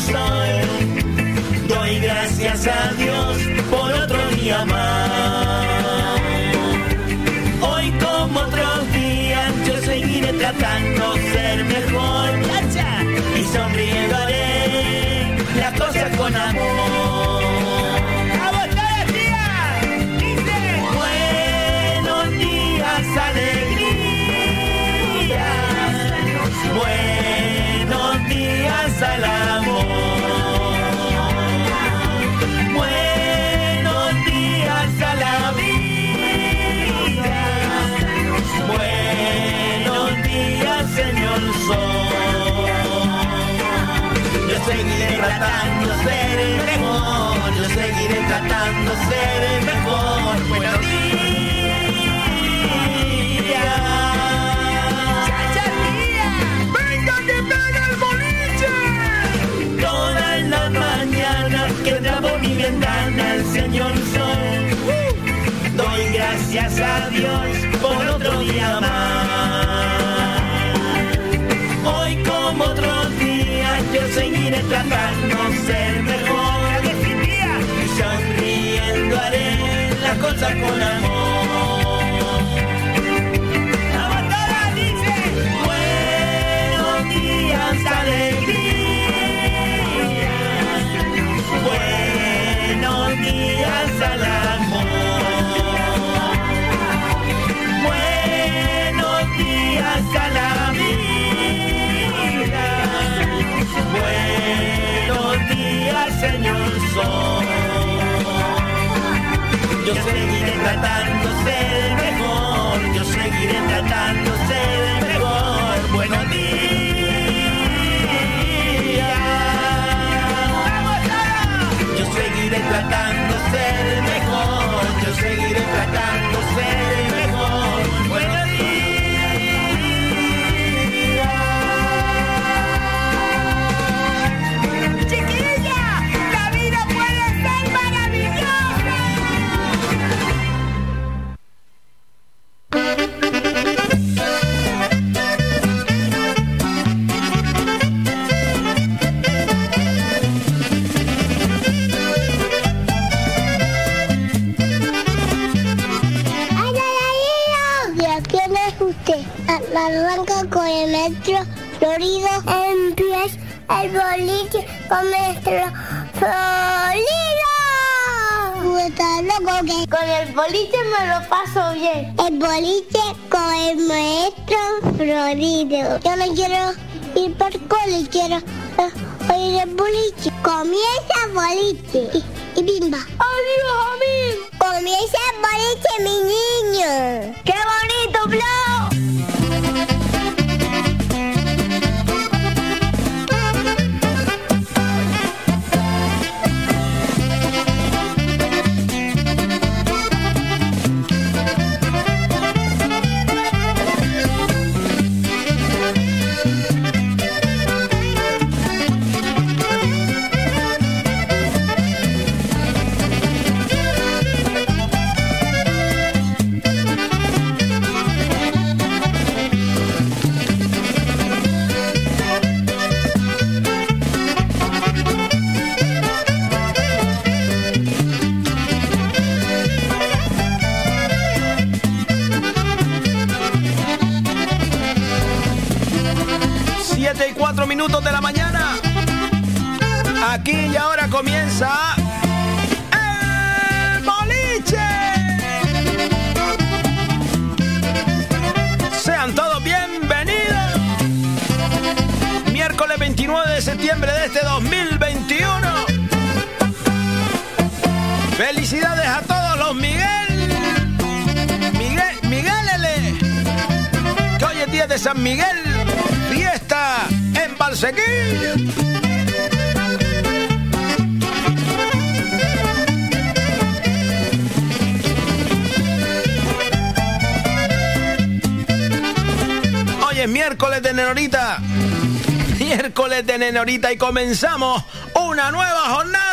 soy. Doy gracias a Dios por otro día más. Hoy como otros días yo seguiré tratando de ser mejor. Y sonriendo haré las cosas con amor. ¡Vamos todos los días! ¡Dice! Buenos días, alegría. Buenos días al amor. Buenos días a la vida. Buenos días, Señor Sol. Yo seguiré tratando de ser el mejor. Yo seguiré tratando de ser el mejor. Buenos días. ¡Venga que pega el boliche! Todas las mañanas que entra por mi ventana el Señor Sol. Doy gracias a Dios por otro día más. Hoy como otros días yo seguiré tratando de ser mejor. Y sonriendo haré las cosas con amor. ¡Vamos todas! Dice: buenos días, alegría. Buenos días al amor. Buenos días a la vida. Buenos días, Señor Sol. Yo seguiré tratando de ser mejor. Yo seguiré tratando de ser mejor. Buenos días. Yo seguiré tratando de ser mejor. Yo seguiré tratando de ser mejor. Buenos días. Arranca con el metro Florido. Empieza el boliche con nuestro Florido. Tú estás loco que con el boliche me lo paso bien. El boliche con el maestro Florido. Yo no quiero ir por cole, quiero oír el boliche. Comienza el boliche y bimba. ¡Adiós a mí! Comienza el boliche, mi niño. ¡Qué bonito, Blau! Minutos de la mañana. Aquí y ahora comienza el boliche. Sean todos bienvenidos. Miércoles 29 de septiembre de este 2021. Felicidades a todos los Miguelele. Que hoy es día de San Miguel. Fiesta en Valsequillo. Hoy es miércoles de Nenorita. Miércoles de Nenorita y comenzamos una nueva jornada.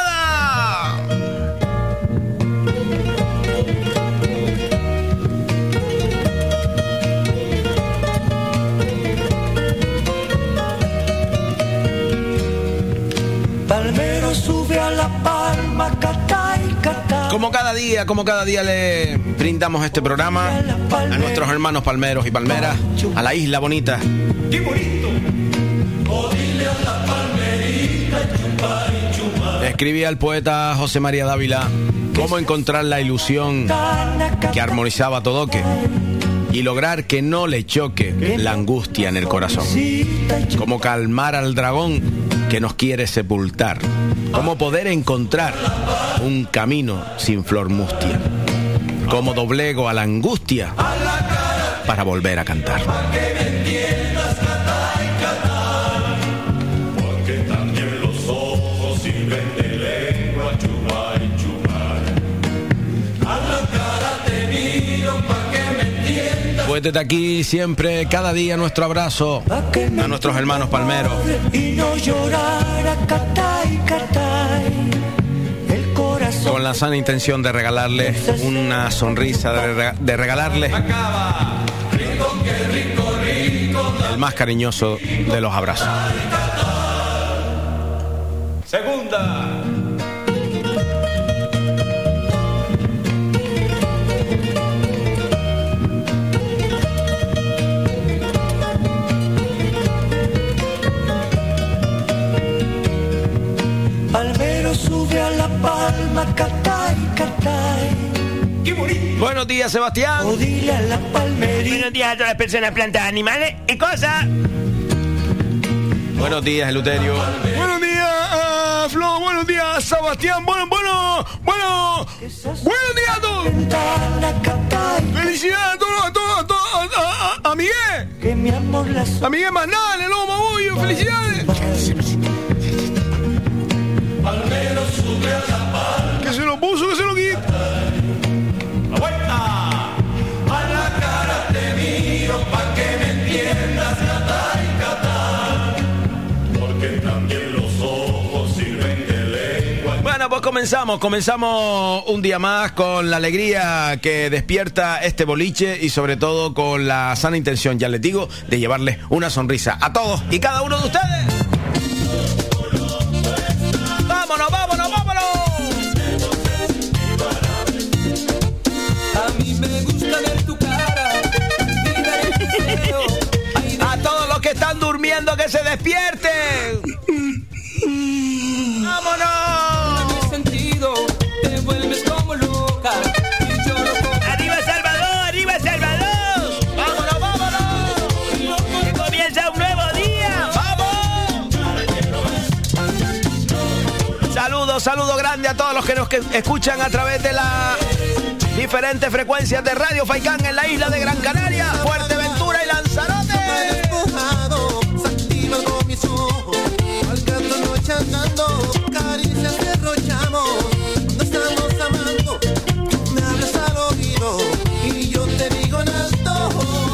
Palmero sube a La Palma, Catay, Catay. Como cada día le brindamos este programa a nuestros hermanos palmeros y palmeras, a la isla bonita. ¡Qué bonito! Dile a la palmerita, chupay, chupay. Escribía el poeta José María Dávila cómo encontrar la ilusión que armonizaba todo que y lograr que no le choque la angustia en el corazón. Cómo calmar al dragón que nos quiere sepultar. Cómo poder encontrar un camino sin flor mustia. Cómo doblego a la angustia para volver a cantar. Pues desde aquí siempre, cada día, nuestro abrazo a nuestros hermanos palmeros. Y no llorar a Catay, Catay. El corazón. Con la sana intención de regalarles una sonrisa, de regalarles el más cariñoso de los abrazos. Segunda. Palmero sube a La Palma, Catay, Catay. ¡Qué bonito! Buenos días, Sebastián. O dile a la palmerita. Buenos días a todas las personas, plantas, animales y cosas. Buenos días, Eleuterio. Buenos días, Flo. Buenos días, Sebastián. Buenos días a todos. Felicidades a todos. A Miguel. Que mi amor la A Miguel Manal, el lobo Mabullo. Felicidades. Palmero sube a La Palma. Que se lo puso, que se lo quita. La vuelta. A la cara te miro pa' que me entiendas, Catay, Catay. Porque también los ojos sirven de lengua. Bueno, pues comenzamos un día más con la alegría que despierta este boliche y sobre todo con la sana intención, ya les digo, de llevarles una sonrisa a todos y cada uno de ustedes. ¡Vámonos! A mí me gusta ver tu cara. A todos los que están durmiendo, que se despierten. ¡Vámonos! Sentido, te vuelves como loca. ¡Arriba Salvador! ¡Vámonos! ¡Que comienza un nuevo día! Saludo grande a todos los que nos escuchan a través de las diferentes frecuencias de Radio Faikán en la isla de Gran Canaria, Fuerteventura y Lanzarote. Despojado, activando mis ojos, al gato noche andando, caricias derrochamos, no estamos amando, me hablas al oído y yo te digo en alto.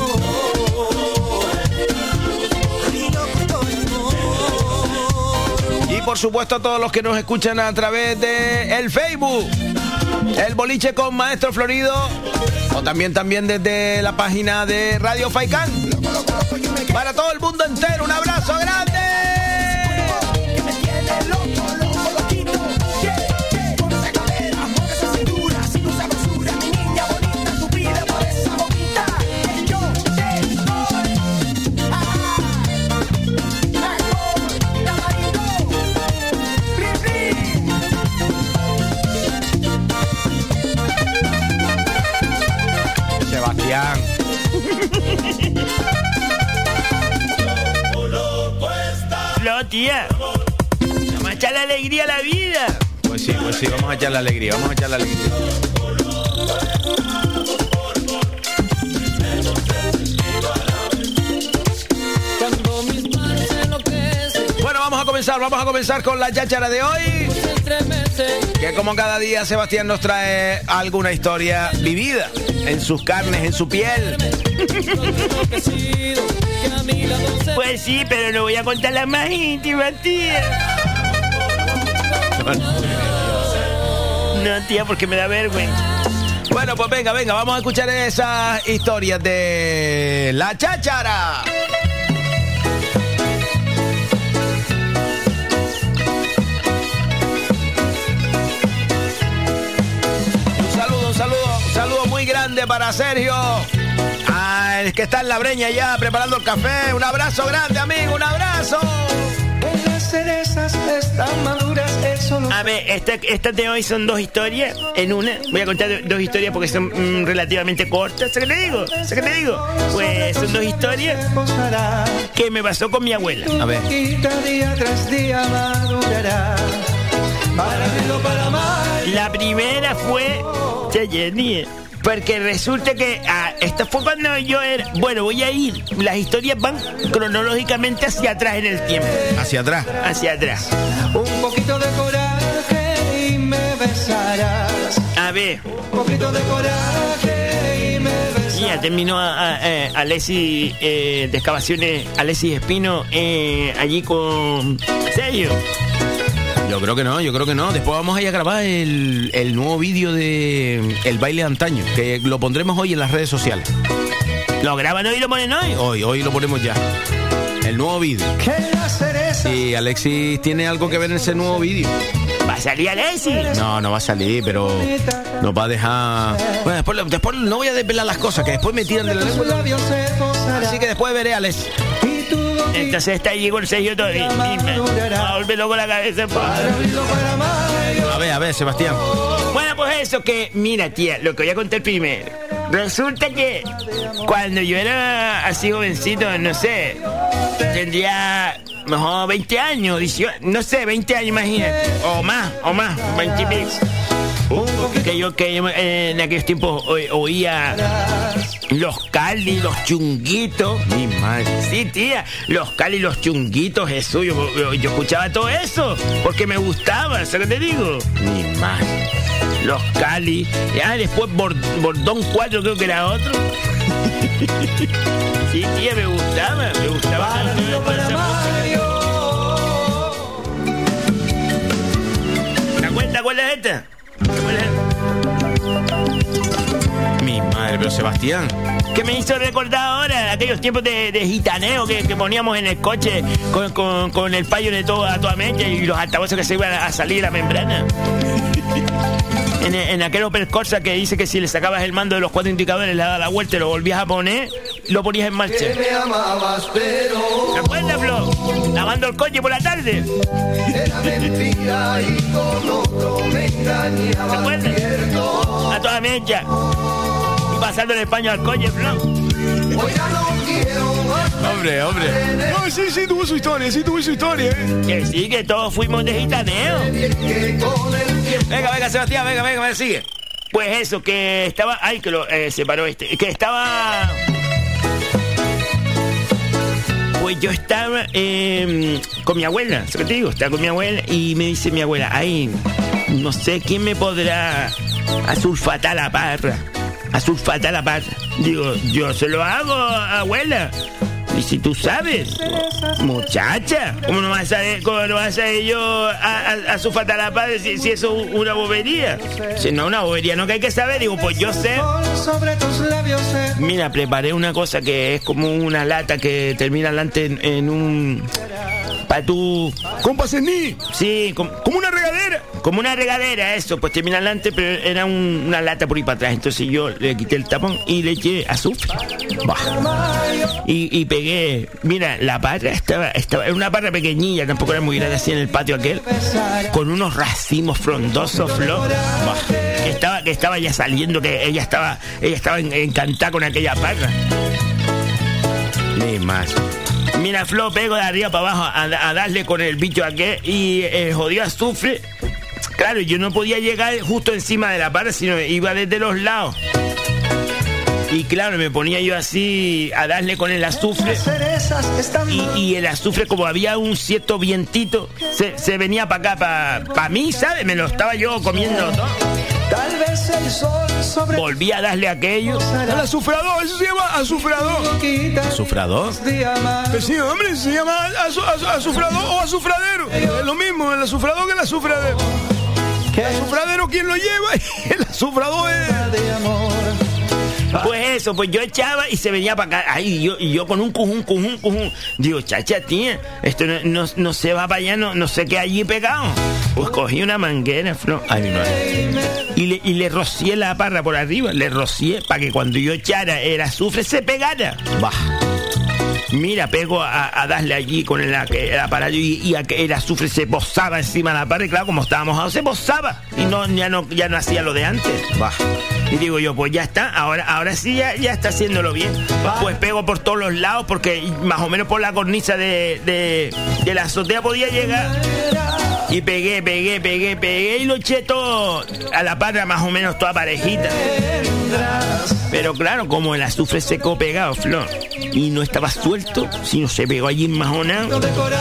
Y por supuesto a todos los que nos escuchan a través de el Facebook, el boliche con Maestro Florido, o también desde la página de Radio Faikán. Para todo el mundo entero, un abrazo grande. Sebastián. Flo, tía. Vamos a echar la alegría a la vida. Pues sí, vamos a echar la alegría, Bueno, vamos a comenzar con la cháchara de hoy. Que como cada día Sebastián nos trae alguna historia vivida en sus carnes, en su piel. Pues sí, pero no voy a contar las más íntimas, tía. No, tía, porque me da vergüenza. Bueno, pues venga, vamos a escuchar esas historias de la cháchara. para Sergio. El que está en la breña ya preparando el café. Un abrazo grande, amigo, un abrazo. Las cerezas están maduras, eso lo... A ver, esta de hoy son 2 historias. En una voy a contar 2 historias porque son relativamente cortas. ¿Sabes qué te digo? Pues son 2 historias que me pasó con mi abuela. A ver. Día tras día madurará. Para bien o para mal. La primera fue Cheyenne. Porque resulta que esto fue cuando yo era... Bueno, voy a ir. Las historias van cronológicamente hacia atrás en el tiempo. ¿Hacia atrás? Hacia atrás. Un poquito de coraje y me besarás. A ver. Un poquito de coraje y me besarás. Ya terminó Alexis de Excavaciones, Alexis Espino, allí con Sergio. Yo creo que no. Después vamos a ir a grabar el nuevo vídeo de El baile de antaño, que lo pondremos hoy en las redes sociales. ¿Lo graban hoy y lo ponen hoy? Hoy lo ponemos ya. El nuevo vídeo. Y Alexis tiene algo que ver en ese nuevo vídeo. ¿Va a salir Alexis? No va a salir, pero nos va a dejar... Bueno, después no voy a desvelar las cosas, que después me tiran de la lengua. Así que después veré a Alexis. Entonces está allí con Sergio todo y me va a volver loco la cabeza. A ver, Sebastián. Bueno, pues eso que... Mira, tía, lo que voy a contar primero. Resulta que cuando yo era así jovencito, no sé, tendría mejor 20 años, 18, no sé, 20 años, imagínate. O más, 20 y pico. Que yo en aquellos tiempos oía los Cali, los Chunguitos. Mi madre. Sí, tía, los Cali, los Chunguitos, Jesús. Yo escuchaba todo eso porque me gustaba, ¿sabes lo que te digo? Mi madre. Los Cali. Después Bordón 4 creo que era otro. Sí, tía, me gustaba. ¿Te acuerdas de esta? Mi madre, pero Sebastián. ¿Qué me hizo recordar ahora aquellos tiempos de gitaneo que poníamos en el coche con el payo de a toda mecha y los altavoces que se iban a salir de la membrana? En aquel Opel Corsa que dice que si le sacabas el mando de los 4 indicadores, le dabas la vuelta y lo volvías a poner, lo ponías en marcha. ¿Te acuerdas, Flo? Lavando el coche por la tarde. Era mentira y con otro me engañaba. ¿Te acuerdas? A toda mecha. Y pasando el español al coche, Flo. Hoy ya no quiero más. Hombre. No, sí, tuvo su historia, Que sí, que todos fuimos de gitaneo. Venga, Sebastián, venga, sigue. Pues eso, que estaba... Ay, que lo separó que estaba... Pues yo estaba con mi abuela, ¿sabes qué te digo? Estaba con mi abuela y me dice mi abuela, ay, no sé quién me podrá asulfatar la parra. Digo, yo se lo hago, abuela. Y si tú sabes, muchacha, ¿cómo no vas a saber yo a sulfatar la parra si eso es una bobería? Si no, una bobería, no que hay que saber. Digo, pues yo sé. Mira, preparé una cosa que es como una lata que termina adelante en un... para tu... ¿Compa Cení? Sí, como una regadera. Como una regadera, eso. Pues termina adelante, pero era una lata por ahí para atrás. Entonces yo le quité el tapón y le eché azufre. Y pegué... Mira, la parra estaba... Era una parra pequeñilla, tampoco era muy grande, así en el patio aquel. Con unos racimos frondosos, Flo. Que estaba ya saliendo, que ella estaba encantada con aquella parra. Ni más. Mira, Flo, pego de arriba para abajo a darle con el bicho aquel y jodió azufre. Claro, yo no podía llegar justo encima de la parra, sino iba desde los lados. Y claro, me ponía yo así a darle con el azufre. Y el azufre, como había un cierto vientito, se venía para acá, para mí, ¿sabes? Me lo estaba yo comiendo todo. Tal vez el sol sobre... Volví a darle aquello. El azufrador, eso se llama azufrador. ¿Azufrador? Sí, hombre, se llama azufrador o azufradero. Es lo mismo, el azufrador que el azufradero. El azufradero, ¿quién lo lleva? Y el azufrador es... Pues eso, pues yo echaba y se venía para acá. Ay, y yo con un cujún. Digo, chacha, tía, esto no se va para allá, no sé qué allí pegado. Pues cogí una manguera, Flo. Ay, mi madre. Y le rocié la parra por arriba. Le rocié para que cuando yo echara el azufre se pegara. Bah. Mira, pego a darle allí con el aparato y el azufre se posaba encima de la parra. Y claro, como estaba mojado, se posaba. Y ya no hacía lo de antes. Bah. Y digo yo, pues ya está, ahora sí ya está haciéndolo bien. Pues pego por todos los lados porque más o menos por la cornisa de la azotea podía llegar. Y pegué y lo eché todo a la parra más o menos toda parejita. Pero claro, como el azufre secó pegado, Flor, y no estaba suelto, sino se pegó allí enmajonado.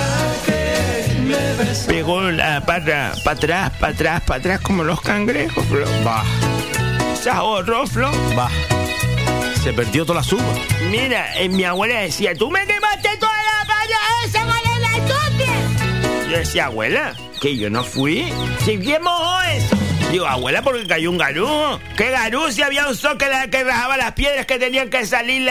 Pegó la parra para atrás como los cangrejos, Flor. Bah. Se ahorró, Flor. Bah. Se perdió toda la suma. Mira, mi abuela decía, tú me quemaste toda la parra esa con el azufre. Yo decía, abuela, que yo no fui. Si bien mojó eso. Digo, abuela, porque cayó un garú. ¿Qué garú? Si había un sol que rajaba las piedras que tenían que salir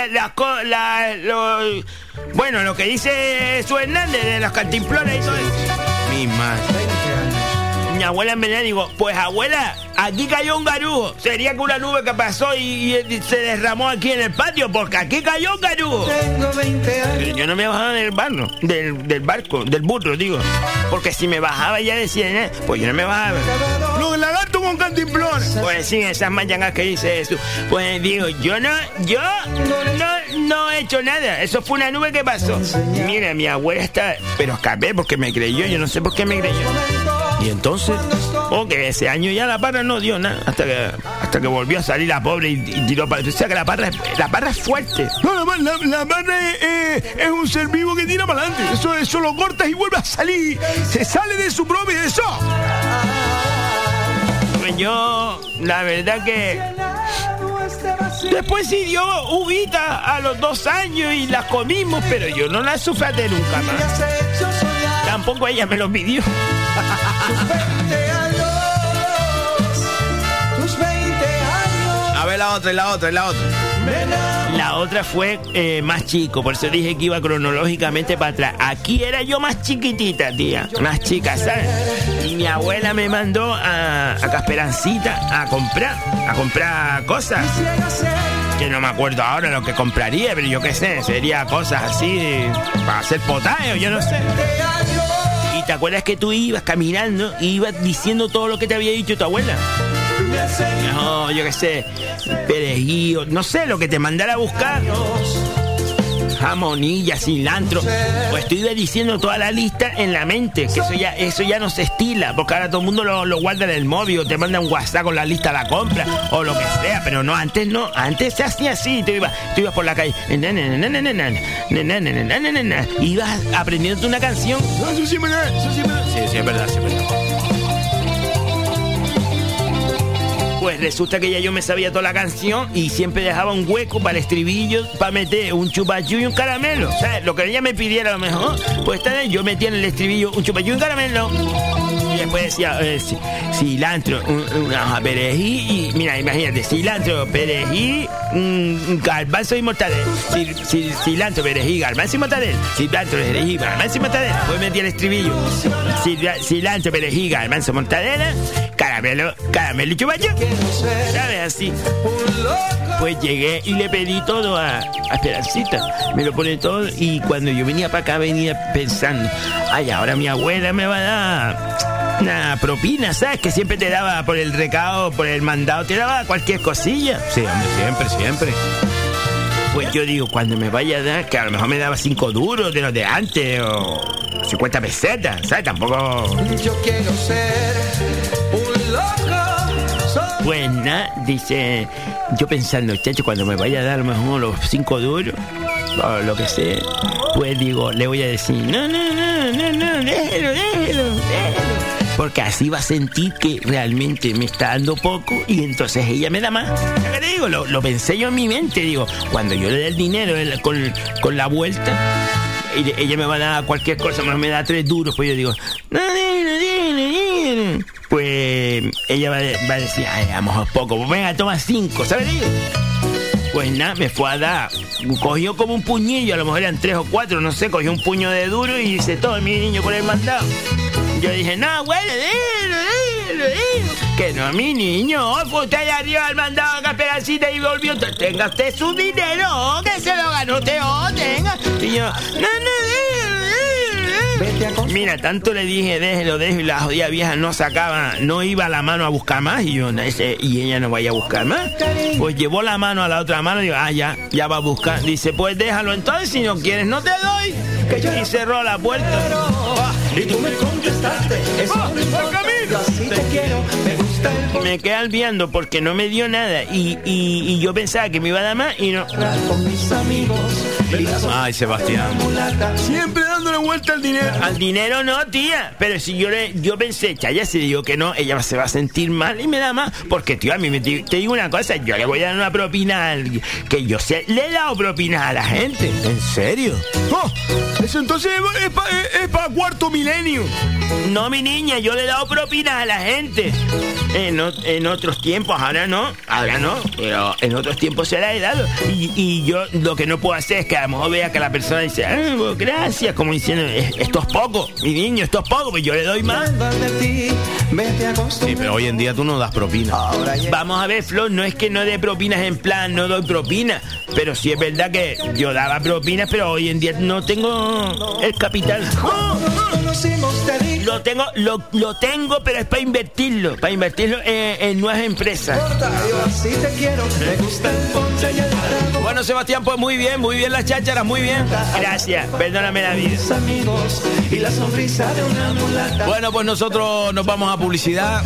bueno, lo que dice su Hernández de los cantimplones y todo eso. Mi madre. Mi abuela en verdad digo, pues abuela, aquí cayó un garujo. Sería que una nube que pasó y se derramó aquí en el patio, porque aquí cayó un garujo. Pero yo no me bajaba del barco, del burro, digo. Porque si me bajaba ya decía, pues yo no me bajaba. Los lagartos con cantimplones. Pues sí, esas mañanas que dice eso. Pues digo, yo no he hecho nada. Eso fue una nube que pasó. Mira, mi abuela está... Pero escapé porque me creyó, yo no sé por qué me creyó. ¿Y entonces? Que ese año ya la parra no dio nada hasta que volvió a salir la pobre y tiró para... O sea que la parra es fuerte. No, la parra es un ser vivo que tira para adelante. Eso lo cortas y vuelve a salir. Se sale de su propio eso. Pues yo, la verdad que... Después sí dio uvita a los 2 años y las comimos, pero yo no la sufraté nunca más. Tampoco ella me lo pidió. A ver la otra. La otra fue más chico, por eso dije que iba cronológicamente para atrás. Aquí era yo más chiquitita, tía, más chica, ¿sabes? Y mi abuela me mandó a Casperancita a comprar cosas. Que no me acuerdo ahora lo que compraría, pero yo qué sé, sería cosas así para hacer potaje, yo no sé. ¿Y te acuerdas que tú ibas caminando y ibas diciendo todo lo que te había dicho tu abuela? No, yo qué sé, perejil, no sé, lo que te mandara a buscar. Jamonilla, cilantro. Pues tú ibas diciendo toda la lista en la mente, que eso ya no se estila, porque ahora todo el mundo lo guarda en el móvil, o te manda un WhatsApp con la lista de la compra, o lo que sea, pero antes se hacía así, tú ibas por la calle, ibas aprendiéndote una canción. Eso sí es verdad. Sí, es verdad. Pues resulta que ya yo me sabía toda la canción y siempre dejaba un hueco para el estribillo para meter un chupachú y un caramelo. O sea, lo que ella me pidiera a lo mejor, pues yo metía en el estribillo un chupachú y un caramelo. Y después decía cilantro, una hoja perejil y mira, imagínate, cilantro, perejil, garbanzo y mortadela. Cilantro, perejil, garbanzo y mortadela. Cilantro, perejil, garbanzo y mortadela. Después metía el estribillo. Cilantro, perejil, garbanzo, mortadela. Caramelo y chupachú. ¿Sabes? Así. Pues llegué y le pedí todo a Esperancita. Me lo pone todo y cuando yo venía para acá venía pensando, ay, ahora mi abuela me va a dar una propina, ¿sabes? Que siempre te daba por el recado, por el mandado, te daba cualquier cosilla. Sí, hombre, siempre. Pues yo digo, cuando me vaya a dar, que a lo mejor me daba 5 duros de los de antes o 50 pesetas, ¿sabes? Tampoco... Yo quiero ser un loco. Pues nada, dice, yo pensando, chacho, cuando me vaya a dar a lo mejor los 5 duros, o lo que sea, pues digo, le voy a decir, no, déjelo. Porque así va a sentir que realmente me está dando poco y entonces ella me da más. ¿Qué te digo? Lo pensé yo en mi mente, digo, cuando yo le dé el dinero con la vuelta, ella me va a dar cualquier cosa, me da 3 duros, pues yo digo, no. Pues ella va a decir, ay, a lo mejor poco, pues venga, toma 5, ¿sabes? Pues nada, me fue a dar, cogió como un puñillo, a lo mejor eran 3 o 4, no sé, cogió un puño de duro y dice, todo mi niño por el mandado. Yo dije, no, bueno, que no, mi niño, fue usted allá arriba al mandado a Capelacita y volvió, tenga usted su dinero, que se lo ganó usted, tenga. Y yo, no. Mira, tanto le dije, déjelo, y la jodida vieja no iba la mano a buscar más, y yo, y ella no vaya a buscar más. Pues llevó la mano a la otra mano y digo, ya va a buscar. Dice, pues déjalo entonces, si no quieres no te doy. Y cerró la puerta. Y tú me contestaste, así te quiero, me gusta el... Me quedé viendo porque no me dio nada y yo pensaba que me iba a dar más y no. Con mis amigos. Ay, Sebastián. Siempre dándole vuelta al dinero. Al dinero no, tía. Pero si yo pensé, Chaya, si digo que no, ella se va a sentir mal y me da más. Porque, tío, a mí te digo una cosa, yo le voy a dar una propina que yo sé, le he dado propina a la gente. ¿En serio? Eso entonces es para cuarto milenio. No, mi niña, yo le he dado propinas a la gente. En otros tiempos, ahora no, pero en otros tiempos se la he dado. Y yo lo que no puedo hacer es que a lo mejor vea que la persona dice, pues gracias, como diciendo, esto es poco, mi niño, esto es poco, pues yo le doy más. Sí, pero hoy en día tú no das propina. Vamos a ver, Flor, no es que no dé propinas en plan, no doy propina, pero sí es verdad que yo daba propinas, pero hoy en día no tengo el capital. Lo tengo, pero es para invertirlo en nuevas empresas. Bueno, Sebastián, pues muy bien las chácharas, muy bien. Gracias, perdóname la vida. Bueno, pues nosotros nos vamos a publicidad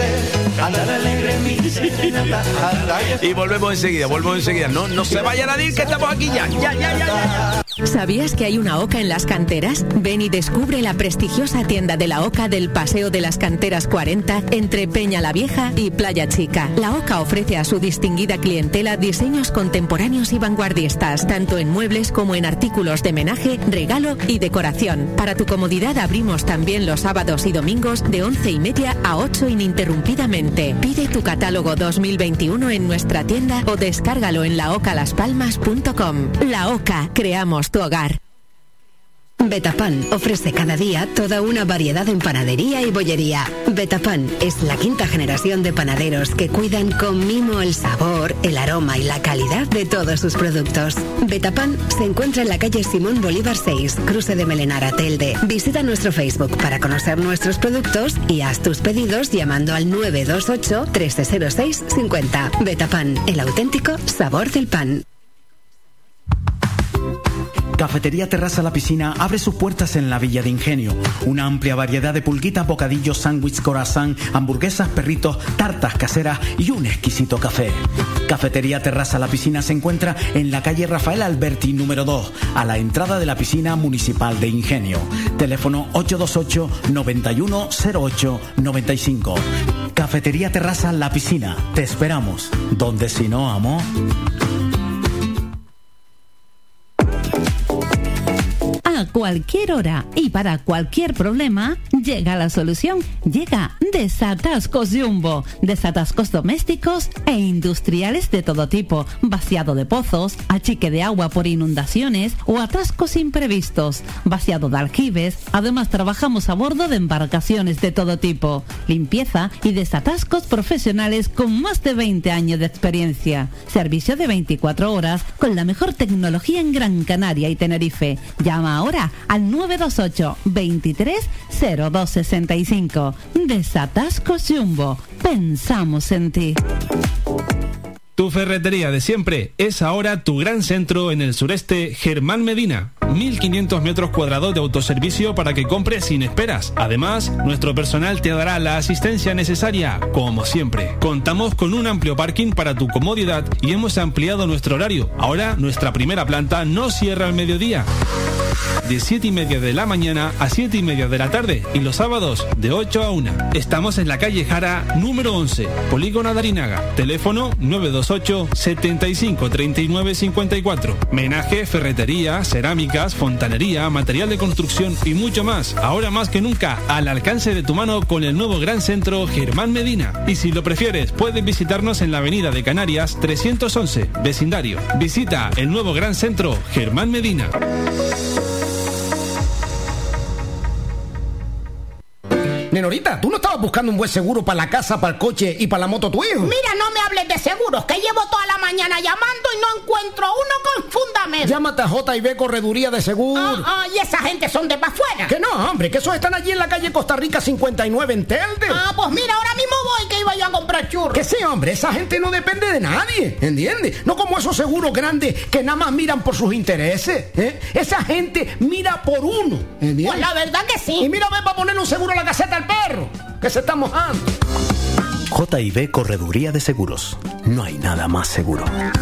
y volvemos enseguida. No se vayan a decir que estamos aquí ya. ¿Sabías que hay una OCA en Las Canteras? Ven y descubre la prestigiosa tienda de la OCA del Paseo de las Canteras 40 entre Peña la Vieja y Playa Chica. La OCA ofrece a su distinguida clientela diseños contemporáneos y vanguardistas, tanto en muebles como en artículos de menaje, regalo y decoración. Para tu comodidad abrimos también los sábados y domingos de 11:30 a 8 ininterrumpidamente. Pide tu catálogo 2021 en nuestra tienda o descárgalo en laocalaspalmas.com. La OCA, creamos tu hogar. Betapan ofrece cada día toda una variedad en panadería y bollería. Betapan es la 5ª generación de panaderos que cuidan con mimo el sabor, el aroma y la calidad de todos sus productos. Betapan se encuentra en la calle Simón Bolívar 6, cruce de Melenara, Telde. Visita nuestro Facebook para conocer nuestros productos y haz tus pedidos llamando al 928 1306 50. Betapan, el auténtico sabor del pan. Cafetería Terraza La Piscina abre sus puertas en la Villa de Ingenio. Una amplia variedad de pulguitas, bocadillos, sándwich, croissant, hamburguesas, perritos, tartas caseras y un exquisito café. Cafetería Terraza La Piscina se encuentra en la calle Rafael Alberti número 2, a la entrada de la piscina municipal de Ingenio. Teléfono 828 91 08 95. Cafetería Terraza La Piscina. Te esperamos. ¿Dónde si no, amor? A cualquier hora y para cualquier problema, llega la solución. Llega Desatascos Jumbo. Desatascos domésticos e industriales de todo tipo. Vaciado de pozos, achique de agua por inundaciones o atascos imprevistos. Vaciado de aljibes. Además, trabajamos a bordo de embarcaciones de todo tipo. Limpieza y desatascos profesionales con más de 20 años de experiencia. Servicio de 24 horas con la mejor tecnología en Gran Canaria y Tenerife. Llama ahora al 928 23 0265. Desatascos Jumbo. Pensamos en ti. Tu ferretería de siempre es ahora tu gran centro en el sureste, Germán Medina. 1.500 metros cuadrados de autoservicio para que compres sin esperas. Además, nuestro personal te dará la asistencia necesaria, como siempre. Contamos con un amplio parking para tu comodidad y hemos ampliado nuestro horario. Ahora, nuestra primera planta no cierra al mediodía. de 7:30 de la mañana a 7:30 de la tarde y los sábados de 8 a 1. Estamos en la calle Jara, número 11, Polígono Darinaga. Teléfono 928 75 39 54. Menaje, ferretería, cerámicas, fontanería, material de construcción y mucho más. Ahora más que nunca, al alcance de tu mano con el nuevo Gran Centro Germán Medina. Y si lo prefieres, puedes visitarnos en la avenida de Canarias 311, vecindario. Visita el nuevo Gran Centro Germán Medina. Nenorita, ¿tú no estabas buscando un buen seguro para la casa, para el coche y para la moto tu hijo? Mira, no me hables de seguros, que llevo toda la mañana llamando y no encuentro uno con fundamento. Llámate a J&B Correduría de Seguro. Y esa gente son de pa' afuera. Que no, hombre, que esos están allí en la calle Costa Rica 59 en Telde. Pues mira, ahora mismo voy, que iba yo a comprar churros. Que sí, hombre, esa gente no depende de nadie, ¿entiendes? No como esos seguros grandes que nada más miran por sus intereses, ¿eh? Esa gente mira por uno, ¿entiendes? Pues la verdad que sí. Y mira, ve para ponerle un seguro a la caseta al perro, que se está mojando. J&B Correduría de Seguros. No hay nada más seguro.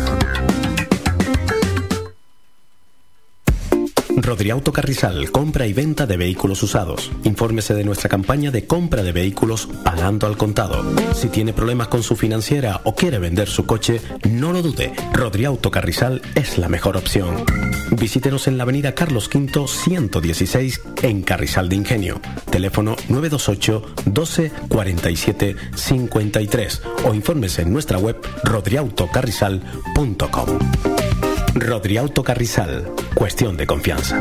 Rodriauto Carrizal, compra y venta de vehículos usados. Infórmese de nuestra campaña de compra de vehículos pagando al contado. Si tiene problemas con su financiera o quiere vender su coche, no lo dude. Rodriauto Carrizal es la mejor opción. Visítenos en la avenida Carlos V 116 en Carrizal de Ingenio. Teléfono 928 12 47 53 o infórmese en nuestra web rodriautocarrizal.com. Rodriauto Carrizal, cuestión de confianza.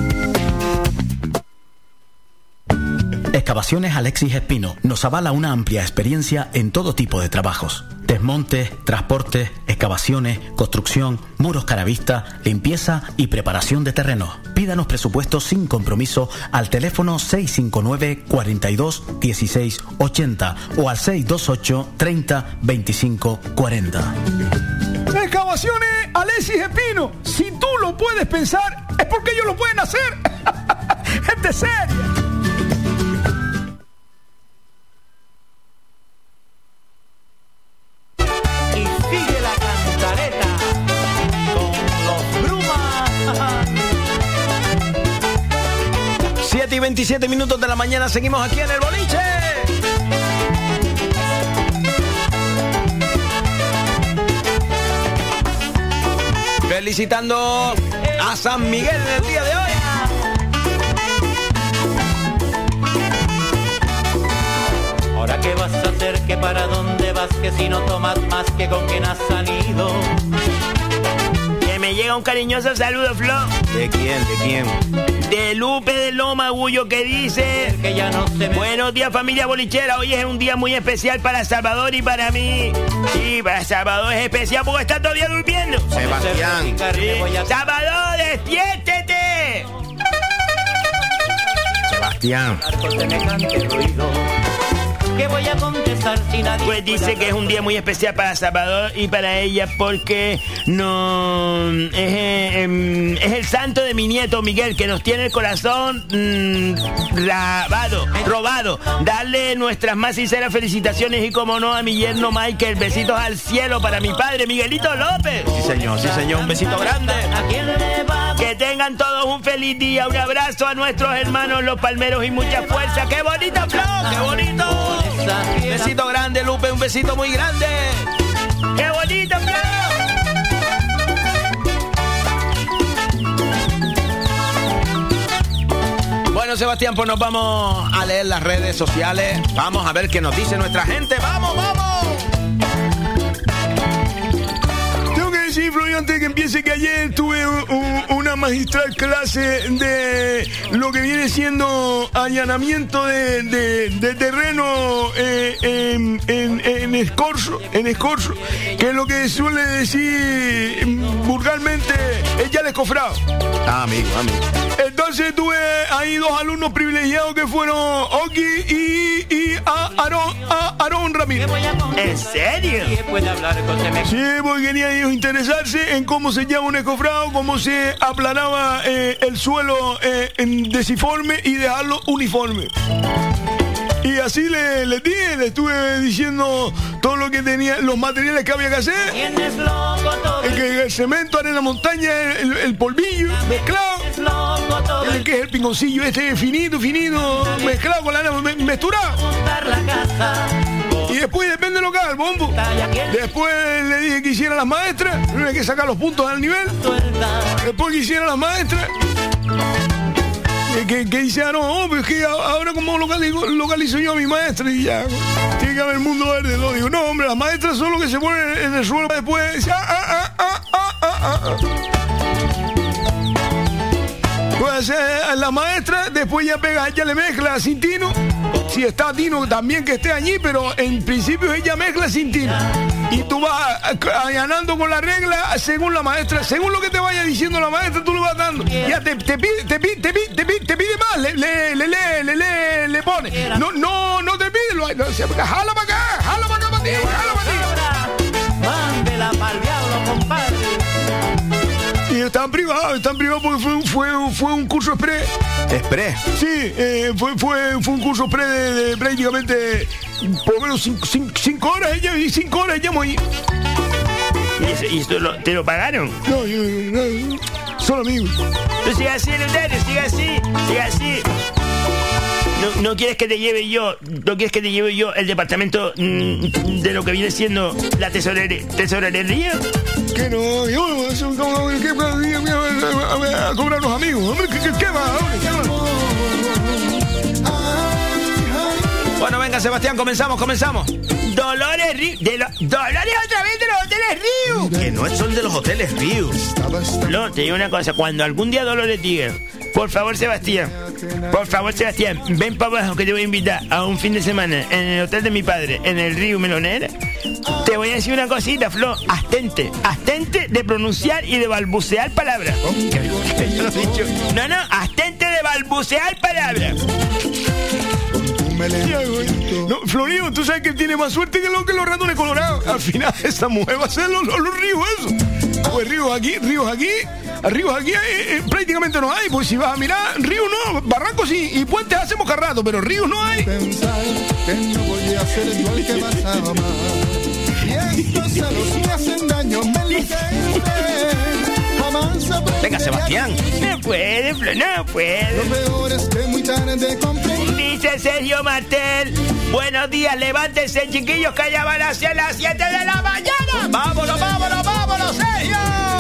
Excavaciones Alexis Espino nos avala una amplia experiencia en todo tipo de trabajos. Desmontes, transportes, excavaciones, construcción, muros cara vista, limpieza y preparación de terrenos. Pídanos presupuestos sin compromiso al teléfono 659 42 16 80 o al 628 30 25 40. Excavaciones Alexis Espino. Si tú lo puedes pensar, es porque ellos lo pueden hacer. Es de serio. Y sigue la cantareta con los Brumas. 7:27 de la mañana, seguimos aquí en el boliche. Felicitando a San Miguel en el día de hoy. Ahora qué vas a hacer, que para dónde vas, que si no tomas más, que con quién has salido. Que me llega un cariñoso saludo, Flo. ¿De quién? ¿De quién? De Lupe de Loma Gullo, que dice: que ya no se buenos días, familia bolichera. Hoy es un día muy especial para Salvador y para mí. Sí, para Salvador es especial porque está todavía durmiendo. Sebastián. Sí. Salvador, despiértete. Sebastián. ¿Qué voy a contestar si nadie? Pues dice que es un día muy especial para Salvador y para ella porque no es el santo de mi nieto Miguel, que nos tiene el corazón robado. Darle nuestras más sinceras felicitaciones y como no a mi yerno Michael. Besitos al cielo para mi padre Miguelito López. Sí señor, un besito grande. Que tengan todos un feliz día. Un abrazo a nuestros hermanos los palmeros y mucha fuerza. ¡Qué bonito, Flo! ¡Qué bonito! Un besito grande, Lupe, un besito muy grande. ¡Qué bonito, Flo! Bueno, Sebastián, pues nos vamos a leer las redes sociales. Vamos a ver qué nos dice nuestra gente. ¡Vamos, vamos! Tengo que decir, Florian, antes de que empiece, que ayer tuve una magistral clase de lo que viene siendo allanamiento de terreno en Escorzo, que es lo que suele decir vulgarmente el ya descofrado. Amigo. Entonces tuve ahí dos alumnos privilegiados que fueron Oki y Aarón Ramírez. ¿En serio? Sí, porque querían ellos interesarse en cómo se llama un escofrado, cómo se aplanaba el suelo deciforme y dejarlo uniforme. Y así les dije, les estuve diciendo todo lo que tenía, los materiales que había que hacer. El cemento, arena, montaña, el polvillo mezclado. que es el pingoncillo este finito, mezclado con la mezclado. Y después depende de lo que haga el bombo. Después le dije que hiciera las maestras, no hay que sacar los puntos al nivel. Después que hiciera las maestras, que dice, no, pues que ahora como localizo yo a mi maestra y ya, tiene que haber el mundo verde. No, digo, no, hombre, las maestras son los que se ponen en el suelo después. Puede ser la maestra, después ya le mezcla sin tino. Si está tino también que esté allí, pero en principio ella mezcla sin tino. Y tú vas allanando con la regla según la maestra, según lo que te vaya diciendo la maestra, tú le vas dando. Ya te pide más, le pone. No te pide, jala para acá para ti, jala para ti. Mándela pa'l diablo, compadre. Y están privados porque fue un curso express. ¿Express? Sí, fue un curso express de prácticamente por lo menos 5 horas ella y 5 horas ella muy. ¿Y esto te lo pagaron? No, solo amigos. Tú sigue así, Eleuterio, sigue así. ¿No quieres que te lleve yo? ¿No quieres que te lleve yo el departamento de lo que viene siendo la tesorería? Que no, yo a cobrar los amigos. Hombre, ¿qué va? Bueno, venga, Sebastián, comenzamos. Dolores Río. Dolores otra vez de los hoteles Río. Que no son de los hoteles Río. No, te digo una cosa. Cuando algún día Dolores diga, por favor, Sebastián, ven para abajo que te voy a invitar a un fin de semana en el hotel de mi padre, en el Río Melonera. Te voy a decir una cosita, Flo. Abstente de pronunciar y de balbucear palabras. No, abstente de balbucear palabras. No, Florío, tú sabes que él tiene más suerte que los ratones colorados. Al final esa mujer va a ser los ríos eso. Pues ríos aquí prácticamente no hay. Pues si vas a mirar, ríos no, barrancos y puentes hacemos cada rato, pero ríos no hay. Pensar que no voy a ser igual que pasaba más. Y estos celos me hacen daño, me lo Venga, Sebastián. No puede, Flo, no puede. Lo peor es que muy tarde comprendí. Dice Sergio Martel. Buenos días, levántense, chiquillos, que ya van a ser las 7 de la mañana. ¡Vámonos, Sergio!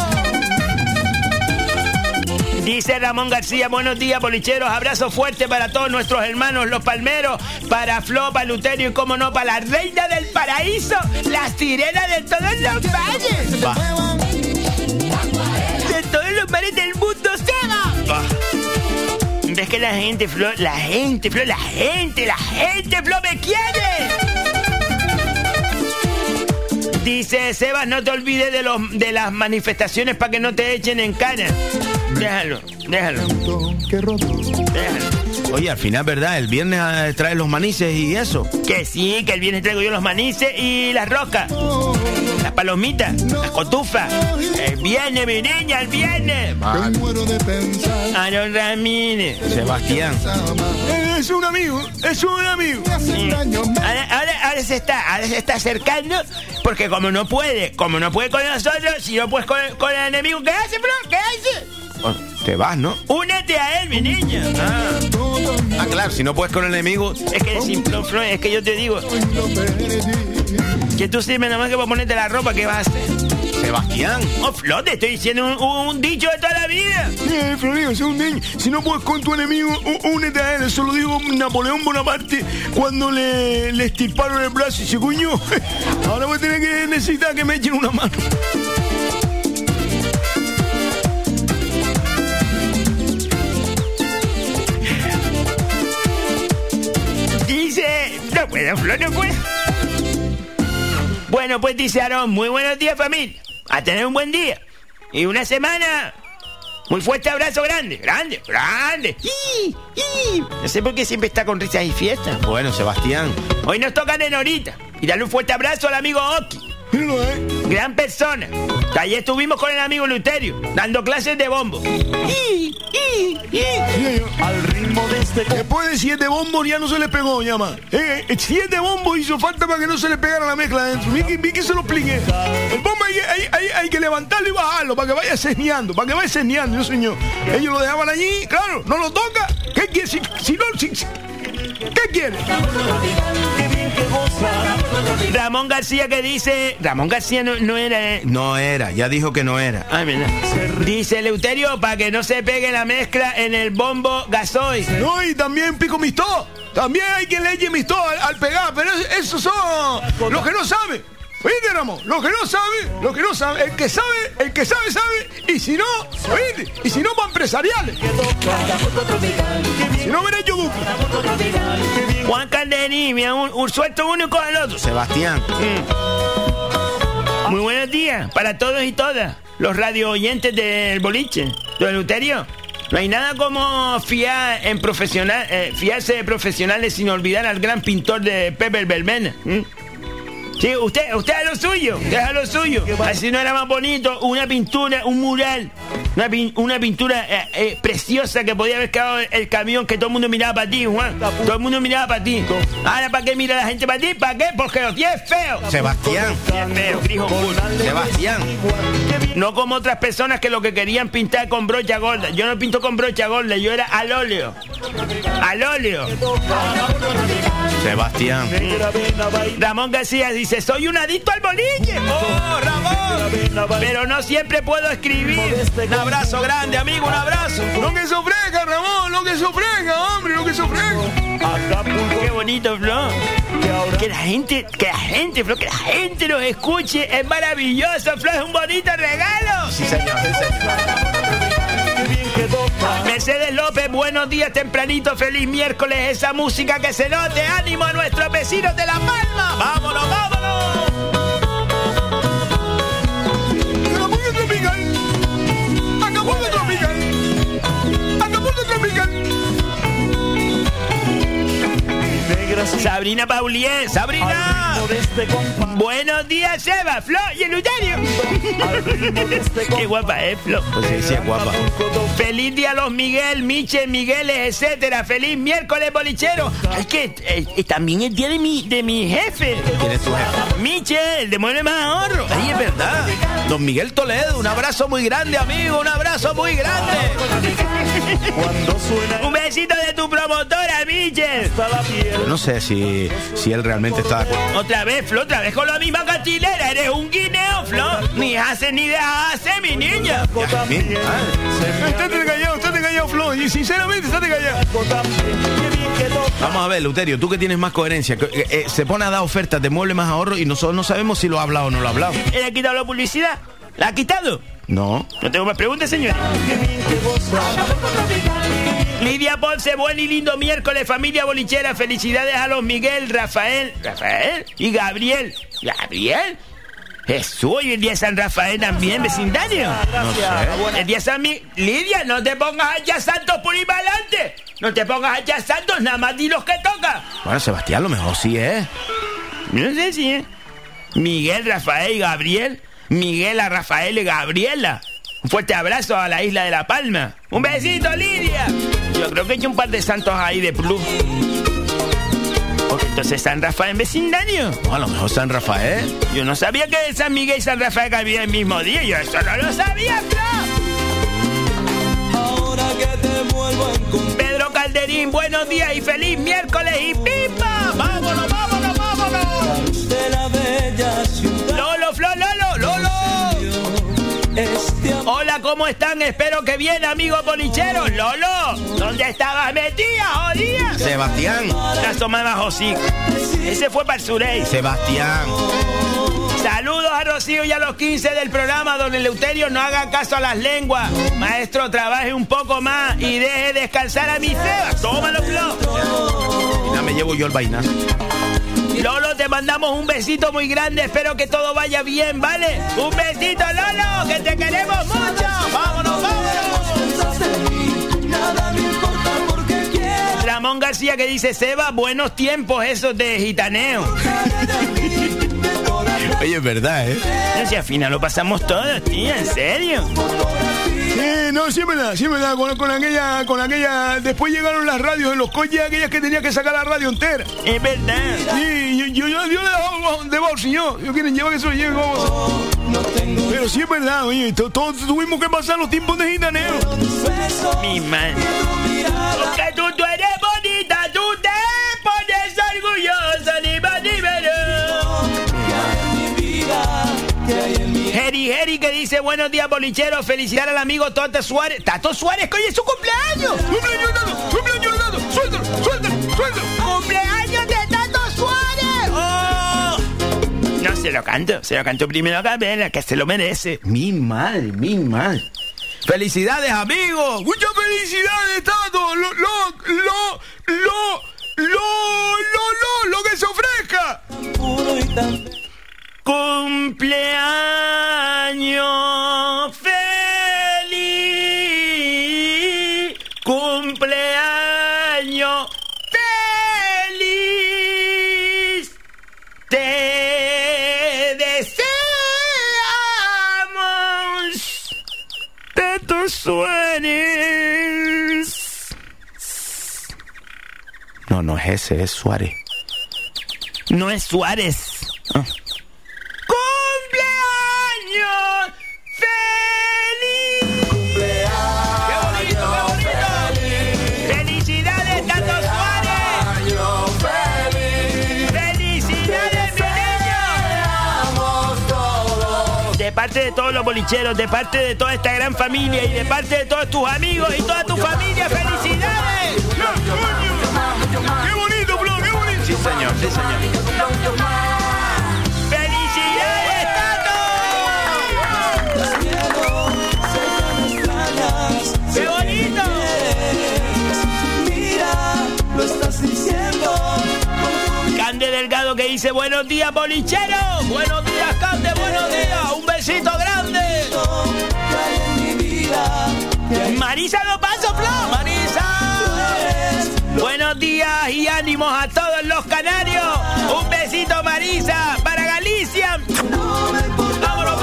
Dice Ramón García, buenos días, bolicheros, abrazo fuerte para todos nuestros hermanos, los palmeros, para Flo, para Eleuterio y, como no, para la reina del paraíso, la sirena de todos los mares. De todos los mares del mundo, Seba. Es que la gente, Flo, me quiere. Dice Sebas, no te olvides de las manifestaciones para que no te echen en cara. Déjalo. Oye, al final, ¿verdad? El viernes trae los manices y eso. Que sí, que el viernes traigo yo los manices y las roscas. Las palomitas, las cotufas. El viernes, mi niña, el viernes. Aaron Ramírez. Sebastián. Es un amigo. Sí. Ahora se está acercando, porque como no puede con nosotros, si no puedes con el enemigo, ¿qué hace, bro? ¿Qué hace? Bueno, te vas, ¿no? Únete a él, mi niña. Ah, claro, si no puedes con el enemigo. Es que yo te digo que tú sirves nada más que para ponerte la ropa, ¿qué vas a hacer? Sebastián. Oh, Flo, te estoy diciendo un dicho de toda la vida. Florío, es un niño. Si no puedes con tu enemigo, únete a él. Eso lo dijo Napoleón Bonaparte cuando le estirparon el brazo y dice, coño, ahora voy a tener que necesitar que me echen una mano. Dice, no puedo, Flo, no puedo. Bueno, pues dice Aarón, muy buenos días, familia. A tener un buen día. Y una semana. Muy fuerte abrazo, grande. No sé por qué siempre está con risas y fiestas. Bueno, Sebastián. Hoy nos toca de Norita. Y darle un fuerte abrazo al amigo Oki. Míralo, Gran persona. Ayer estuvimos con el amigo Luterio, dando clases de bombo. Al ritmo de este... Después de 7 bombos ya no se le pegó, llama. 7 bombos hizo falta para que no se le pegara la mezcla adentro. Vi que se lo expliqué. El bombo hay que levantarlo y bajarlo para que vaya ceñando, no señor. Ellos lo dejaban allí, claro, no lo toca. ¿Qué quiere? ¿Qué quiere? Ramón García que dice... Ramón García no era... No era, ya dijo que no era. Ay, mira. Dice Eleuterio, para que no se pegue la mezcla en el bombo gasoil. No, y también pico mistó. También hay quien le eche mistó al pegar, pero esos son los que no saben. ¿Oíste, Ramón? Los que no saben. El que sabe. Y si no, ¿oíste? Y si no, para empresariales. Si no, hubiera hecho dupla. Juan Calderín, mira, un suelto uno con el otro. Sebastián. Muy buenos días para todos y todas los radio oyentes del boliche. Don Eleuterio, no hay nada como fiarse de profesionales sin olvidar al gran pintor de Pepe Belmena. Sí, usted a lo suyo, Así no era más bonito, una pintura, un mural, una pintura preciosa que podía haber quedado el camión, que todo el mundo miraba para ti, Juan. Todo el mundo miraba para ti. Ahora, ¿para qué mira la gente para ti? ¿Para qué? Porque lo tienes feo. Sebastián. Tienes feo, grijo. Sebastián. No como otras personas que lo que querían pintar con brocha gorda. Yo no pinto con brocha gorda, yo era al óleo. Sebastián. Ramón García dice, soy un adicto al boliche. ¡Oh, Ramón! Pero no siempre puedo escribir. Un abrazo grande, amigo, un abrazo. Lo que se ofrezca, Ramón, lo que se ofrezca, hombre, lo que se ofrezca. Qué bonito, Flo. Que la gente, Flo, que la gente nos escuche. Es maravilloso, Flo, es un bonito regalo. Sí, señor. Mercedes López, buenos días tempranito, feliz miércoles, esa música que se note, ánimo a nuestros vecinos de La Palma. ¡Vámonos! Acapulco tropical. Sabrina Paulier, Sabrina. Buenos días, Seba, Flo y el Luterio. Qué guapa es, Flo. Pues sí, es guapa. Feliz día a los Miguel, Miche, Migueles, etcétera. Feliz miércoles, bolichero. Ay, que también es día de mi jefe. ¿Quién es tu jefe? Miche, el de Mueble Más Ahorro. Ay, es verdad. Don Miguel Toledo, un abrazo muy grande, amigo. Un abrazo muy grande. Un besito de tu promotora, Miche. Yo no sé si él realmente está de acuerdo. Otra vez, Flo, otra vez con la misma cantilera. Eres un guineo, Flo. Ni hace ni deja hacer, mi niña. Estate callado, Flo. Y sinceramente, estate callado. Vamos a ver, Luterio, tú que tienes más coherencia. Se pone a dar ofertas de Mueble Más Ahorro y nosotros no sabemos si lo ha hablado o no lo ha hablado. ¿Él ha quitado la publicidad? ¿La ha quitado? No. No tengo más preguntas, señor. Lidia Ponce, buen y lindo miércoles, familia bolichera. Felicidades a los Miguel, Rafael y Gabriel. ¿Gabriel? Jesús, y el día de San Rafael también, vecindario. No sé. El día de San Miguel. Lidia, no te pongas allá santos por ir para adelante. No te pongas allá santos, nada más di los que toca. Bueno, Sebastián, lo mejor sí es. No sé si es. Miguel, Rafael y Gabriel. Miguel, a Rafael y Gabriela. Un fuerte abrazo a la isla de La Palma. ¡Un besito, Lidia! Yo creo que he hecho un par de santos ahí de plus. Porque entonces San Rafael en vecindario. No, a lo mejor San Rafael. Yo no sabía que San Miguel y San Rafael caían el mismo día. Yo eso no lo sabía, Flo. Ahora que te vuelvo a encontrar. Pedro Calderín, buenos días y feliz miércoles y pipa. ¡Vámonos! De la bella ciudad. Lolo, Flo, Lolo. Hola, ¿cómo están? Espero que bien, amigos bolicheros. Lolo, ¿dónde estabas metida, jodida? Sebastián. La tomaba José. Ese fue para el Surey. Sebastián. Saludos a Rocío y a los 15 del programa. Don Eleuterio, no haga caso a las lenguas. Maestro, trabaje un poco más y deje descansar a mi Sebas. Tómalo, Flo. Ya me llevo yo el vainazo. Lolo, te mandamos un besito muy grande. Espero que todo vaya bien, ¿vale? Un besito, Lolo, que te queremos mucho. ¡Vámonos! Ramón García que dice, Seba, buenos tiempos esos de gitaneo. Oye, es verdad, ¿eh? No, si al final lo pasamos todos, tío, en serio. No, sí es verdad, con aquella, después llegaron las radios en los coches, aquellas que tenía que sacar la radio entera. Es verdad. Sí, yo le he dado de bolsillo, yo quieren llevar que se lo lleven, pero sí es verdad, oye, todos tuvimos que pasar los tiempos de gitaneo. Mi madre. Porque tú eres bonita, tú te pones orgullosa, Heri que dice buenos días bolicheros, felicitar al amigo Tato Suárez. Tato Suárez, que hoy es su cumpleaños. ¡Cumpleaños de Tato! ¡Suéltalo! ¡Cumpleaños de Tato Suárez! Oh. No, se lo canto primero a Gabriela, que se lo merece. Mi mal. ¡Felicidades, amigos! ¡Muchas felicidades, Tato! ¡Lo que se ofrezca! Cumpleaños feliz, cumpleaños feliz, te deseamos de tus sueños. No es ese, es Suárez. No es Suárez. Ah. ¡Cumpleaños feliz! ¡Cumpleaños qué bonito! ¡Felicidades, Tato Suárez! ¡Felicidades, mi niño! De parte de todos los bolicheros, de parte de toda esta gran familia y de parte de todos tus amigos y toda tu familia, ¡felicidades! ¡Qué bonito, Flo! ¡Qué bonito! Sí, señor. ¡Qué bonito! Mira, lo estás diciendo. Cande Delgado que dice buenos días bolicheros. Buenos días, Cande, buenos días. Un besito grande. Marisa no paso, Flo. Marisa. Buenos días y ánimos a todos los canarios. Un besito, Marisa, para Galicia. Vámonos.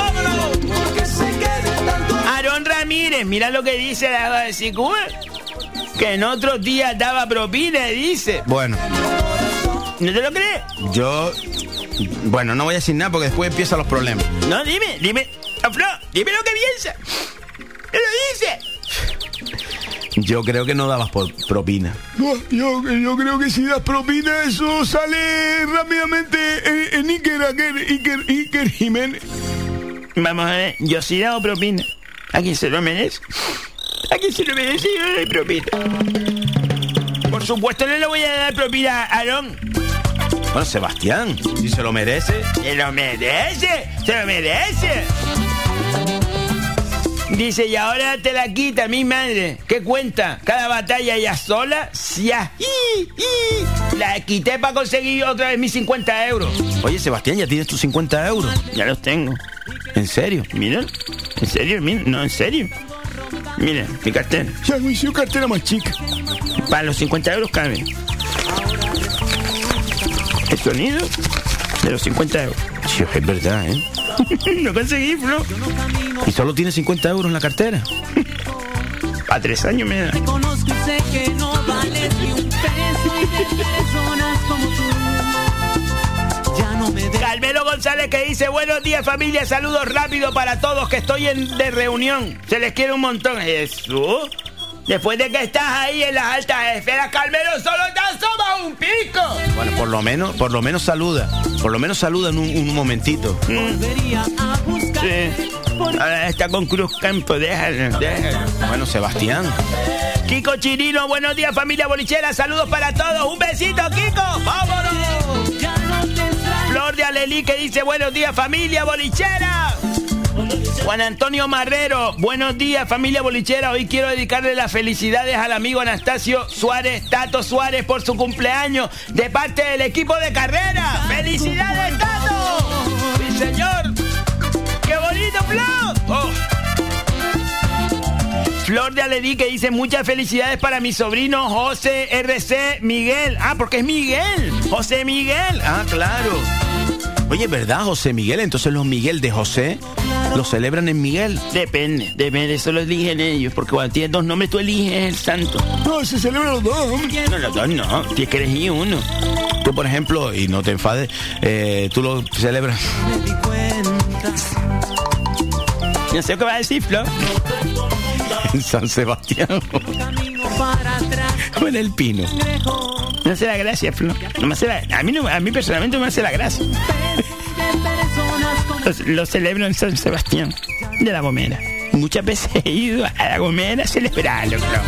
Aarón Ramírez, mira lo que dice la de Sicúa, que en otros días daba propina, dice. Bueno. ¿No te lo crees? Bueno, no voy a decir nada porque después empiezan los problemas. No, dime, Flo, dime lo que piensas. ¿Qué lo dice? Yo creo que no dabas por propina. Yo creo que si das propina, eso sale rápidamente en Iker Jiménez. Vamos a ver, yo sí he dado propina. ¿A quién se lo merece? ¿A quién se lo merece? Yo le doy propina. Por supuesto no le voy a dar propina a Aarón. Bueno, Sebastián, si se lo merece. ¡Se lo merece! Dice, y ahora te la quita mi madre. ¿Qué cuenta? Cada batalla ya sola. La quité para conseguir otra vez mis 50 euros. Oye, Sebastián, ¿ya tienes tus 50 euros? Ya los tengo. ¿En serio? Mira, en serio, mira, no, en serio. Mira, mi cartera. Ya me hice una cartera más chica. Para los 50 euros cabe el sonido de los 50 euros. Sí, es verdad, ¿eh? No conseguí, Flo. ¿Y solo tienes 50 euros en la cartera? A 3 años me da. Te conozco y sé que no vales ni un peso y de personas como tú. Ya no me Carmelo González que dice, buenos días familia, saludos rápido para todos que estoy de reunión. Se les quiere un montón. Jesús, después de que estás ahí en las altas esferas, Carmelo, solo te asoma un pico. Bueno, por lo menos saluda. Por lo menos saluda en un momentito. Sí. Ahora está con Cruz Campo, déjalo. Bueno, Sebastián. Kiko Chirino, buenos días familia bolichera, saludos para todos, un besito Kiko, vámonos. Flor de Alelí que dice buenos días familia bolichera. Juan Antonio Marrero, buenos días familia bolichera, hoy quiero dedicarle las felicidades al amigo Anastasio Suárez, Tato Suárez, por su cumpleaños de parte del equipo de carrera. ¡Felicidades, Tato! ¡Sí, señor! ¡Qué bonito, Flor! Oh. Flor de Aledí que dice muchas felicidades para mi sobrino José RC Miguel. Ah, porque es Miguel. José Miguel. Ah, claro. Oye, ¿verdad, José Miguel? Entonces los Miguel de José los celebran en Miguel. Depende, eso lo eligen ellos, porque cuando tienes dos nombres tú eliges el santo. No, se celebran los dos, hombre. No, los dos no, tienes que elegir uno. Tú, por ejemplo, y no te enfades, tú lo celebras. No sé qué va a decir, Flo. En San Sebastián. O en El Pino. No hace la gracia, Flo. No me hace a mí personalmente no me hace la gracia. Lo celebro en San Sebastián de La Gomera. Muchas veces he ido a La Gomera a celebrarlo, Flo.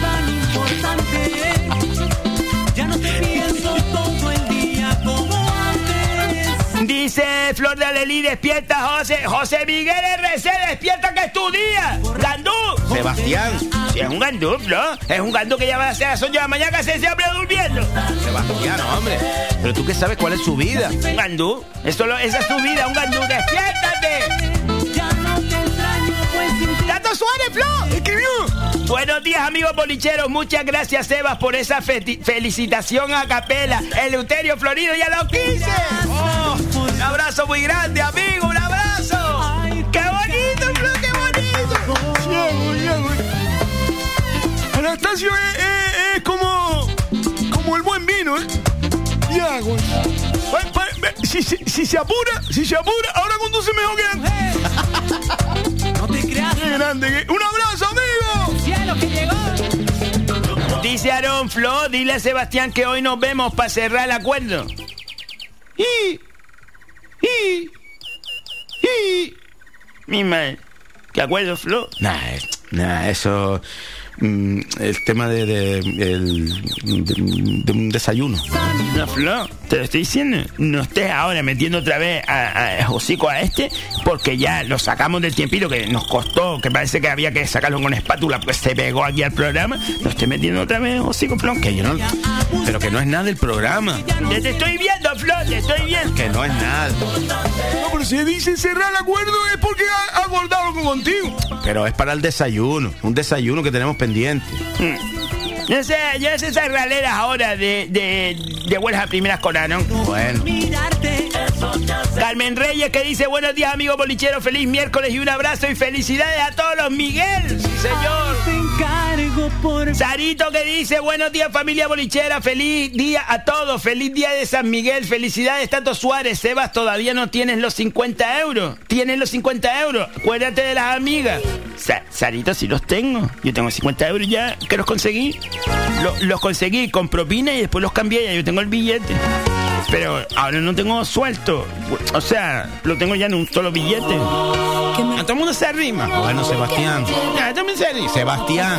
Dice Flor de Alelí, despierta, José Miguel RC, despierta que es tu día. Gandú. Sebastián. Sí, es un gandú, ¿no? Es un gandú que ya va a ser a las 8 de la mañana que se siempre durmiendo. Sebastián, hombre. Pero tú qué sabes cuál es su vida. Un gandú. Esa es su vida, un gandú. ¡Despiértate! ¡Tato Suárez, Flo! ¡Escribió! Buenos días, amigos bolicheros. Muchas gracias, Sebas, por esa felicitación a capela. Eleuterio Florido ya lo quise. Oh, un abrazo muy grande, amigo. Un abrazo. ¡Qué bonito, Flo! ¡Qué bonito! Anastasio es como el buen vino, ¿eh? Ya, güey. Si se apura, ahora conduce mejor que antes. No te creas. Qué grande. Un abrazo, amigo. Cielo que llegó. Dice Aarón, Flo, dile a Sebastián que hoy nos vemos para cerrar el acuerdo. Mi madre. ¿Qué acuerdo, Flo? Nah, eso... el tema de un desayuno. No, Flo, te lo estoy diciendo. No estés ahora metiendo otra vez a hocico a este, porque ya lo sacamos del tiempito que nos costó, que parece que había que sacarlo con espátula porque se pegó aquí al programa. Lo estoy metiendo otra vez hocico, Flo. Que yo no... Pero que no es nada el programa. Te estoy viendo, Flo, te estoy viendo. Que no es nada. No, pero si dice cerrar el acuerdo es porque ha acordado contigo. Pero es para el desayuno. Un desayuno que tenemos pendiente. No sé, ya sé esas raleras ahora de buenas a primeras con Anón. Bueno. Carmen Reyes que dice: buenos días, amigos bolicheros, feliz miércoles y un abrazo y felicidades a todos los Miguel. Sí, señor. Sarito que dice: buenos días, familia bolichera, feliz día a todos, feliz día de San Miguel, felicidades Tato Suárez. Sebas, todavía no tienes los 50 euros. Tienes los 50 euros, acuérdate de las amigas. Sarito, sí los tengo. Yo tengo 50 euros ya, que los conseguí. Los conseguí con propina y después los cambié, ya yo tengo el billete. Pero ahora no tengo suelto. O sea, lo tengo ya en un solo billete. A todo el mundo se arrima. Bueno, Sebastián. Ya, todo el mundo se arrima. Sebastián.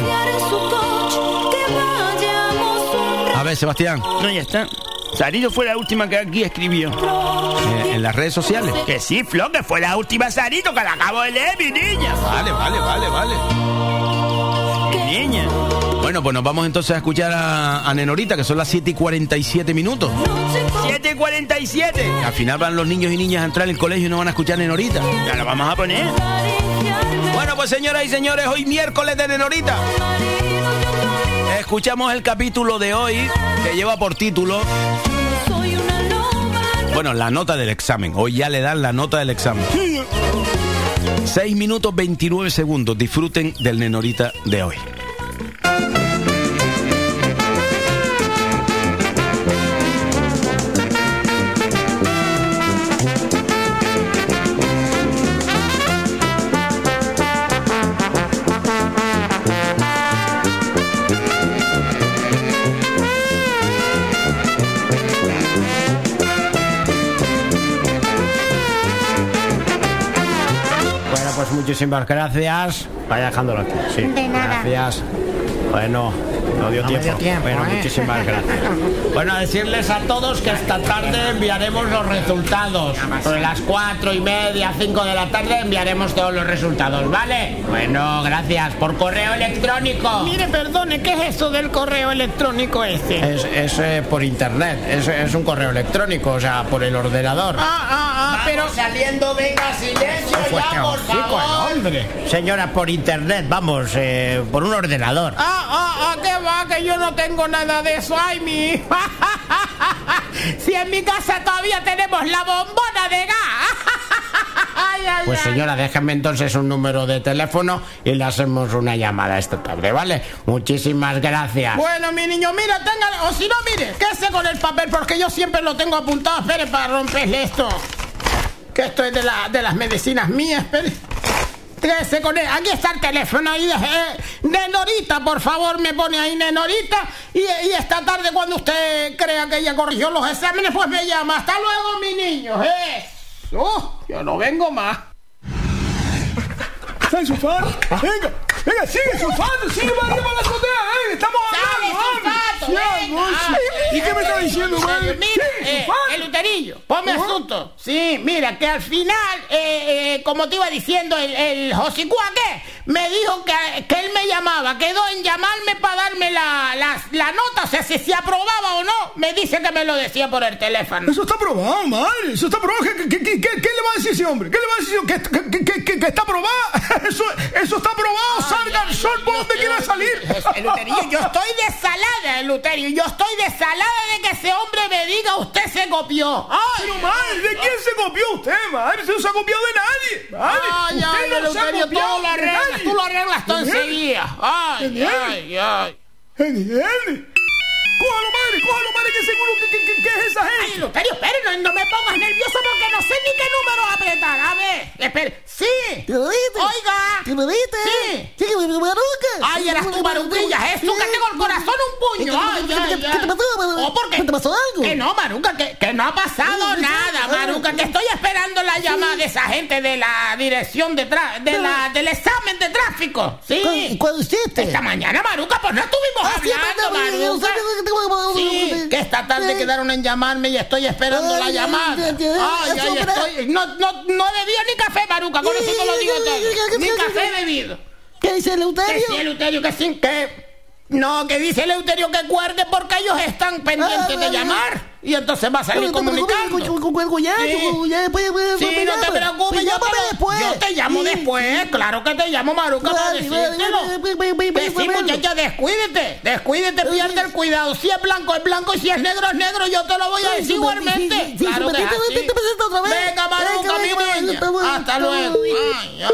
A ver, Sebastián. No, ya está. Sarito fue la última que aquí escribió. ¿En las redes sociales? Que sí, Flo, que fue la última Sarito que la acabo de leer, mi niña. Vale. Mi niña. Bueno, pues nos vamos entonces a escuchar a Nenorita, que son las 7:47 minutos. 7:47. Al final van los niños y niñas a entrar al colegio y no van a escuchar Nenorita. Ya lo vamos a poner. Bueno, pues señoras y señores, hoy miércoles de Nenorita. Escuchamos el capítulo de hoy, que lleva por título... Bueno, la nota del examen. Hoy ya le dan la nota del examen. 6 minutos 29 segundos. Disfruten del Nenorita de hoy. Muchísimas gracias. Vaya dejándolo aquí. Sí. De nada. Gracias. Bueno, no dio tiempo. Bueno, muchísimas gracias. Bueno, decirles a todos que esta tarde enviaremos los resultados. Sobre las 4:30, 5 de la tarde enviaremos todos los resultados, ¿vale? Bueno, gracias. Por correo electrónico. Mire, perdone, ¿qué es eso del correo electrónico este? Es por internet. Es un correo electrónico, o sea, por el ordenador. Pero saliendo, venga, silencio ya, por favor. Hombre. Señora, por internet, vamos, por un ordenador. ¿Qué va? Que yo no tengo nada de eso. Ay, mi hija. Si en mi casa todavía tenemos la bombona de gas. Pues señora, déjeme entonces un número de teléfono y le hacemos una llamada esta tarde, ¿vale? Muchísimas gracias. Bueno, mi niño, mira, téngalo. O si no, mire, quédese con el papel porque yo siempre lo tengo apuntado. Espere para romperle esto. Que esto es de las medicinas mías, espere. Quédese con él. Aquí está el teléfono ahí de Norita, por favor, me pone ahí Norita. Y esta tarde, cuando usted crea que ella corrigió los exámenes, pues me llama. Hasta luego, mi niño. Yo no vengo más. ¿Está enchufado? Venga, sigue enchufando, sigue para arriba la azotea, estamos hablando, ¿Y qué me está diciendo, madre? Mira, el Luterillo, ponme asunto. Sí, mira, que al final, como te iba diciendo, el Josicua, me dijo que él me llamaba, quedó en llamarme para darme la nota, o sea, si se aprobaba o no, me dice que me lo decía por el teléfono. Eso está aprobado, madre, eso está aprobado. ¿Qué le va a decir ese hombre? ¿Qué le va a decir? ¿Que está aprobado? Eso está aprobado. Salga al sol por donde quiera salir. Luterillo, yo estoy desalada, Luterillo. Yo estoy desalada de que ese hombre me diga usted se copió. Pero madre, ¿de quién se copió usted, madre? Se no se ha copiado de nadie, madre. Usted no se ha copiado de nadie. Tú lo arreglas todo enseguida. Ay. Cójalo, madre, que seguro que es esa gente. Ay, Luterio, espere, no me pongas nervioso porque no sé ni qué número apretar. A ver, espere. Sí. Oiga. ¿Te me viste? Sí. Sí, Maruca. Ay, eras tú, Maruquilla. Es tú que tengo el corazón un puño. ¿Qué te pasó? ¿Por qué? ¿Te pasó algo? Que no, Maruca, que no ha pasado nada, Maruca. Que estoy esperando la llamada de esa gente de la dirección del examen de tráfico. Sí. ¿Cuándo hiciste? Esta mañana, Maruca, pues no estuvimos hablando, Maruca. Sí, que esta tarde quedaron en llamarme y estoy esperando la llamada. Estoy. No bebía ni café, Maruca, con eso te lo digo todo. Ni café bebido. ¿Qué dice Eleuterio? Que sí, Eleuterio, que dice Eleuterio que cuerde porque ellos están pendientes de llamar. Y entonces va a salir comunicando. Sí, no te preocupes, yo te llamo después. Claro que te llamo, Maruca, para decírtelo. Que sí, muchacha, descuídete, pierde el cuidado. Si es blanco, es blanco, y si es negro, es negro. Yo te lo voy a decir igualmente. Claro que es así. Venga, Maruca, mi niña. Hasta luego. Ay.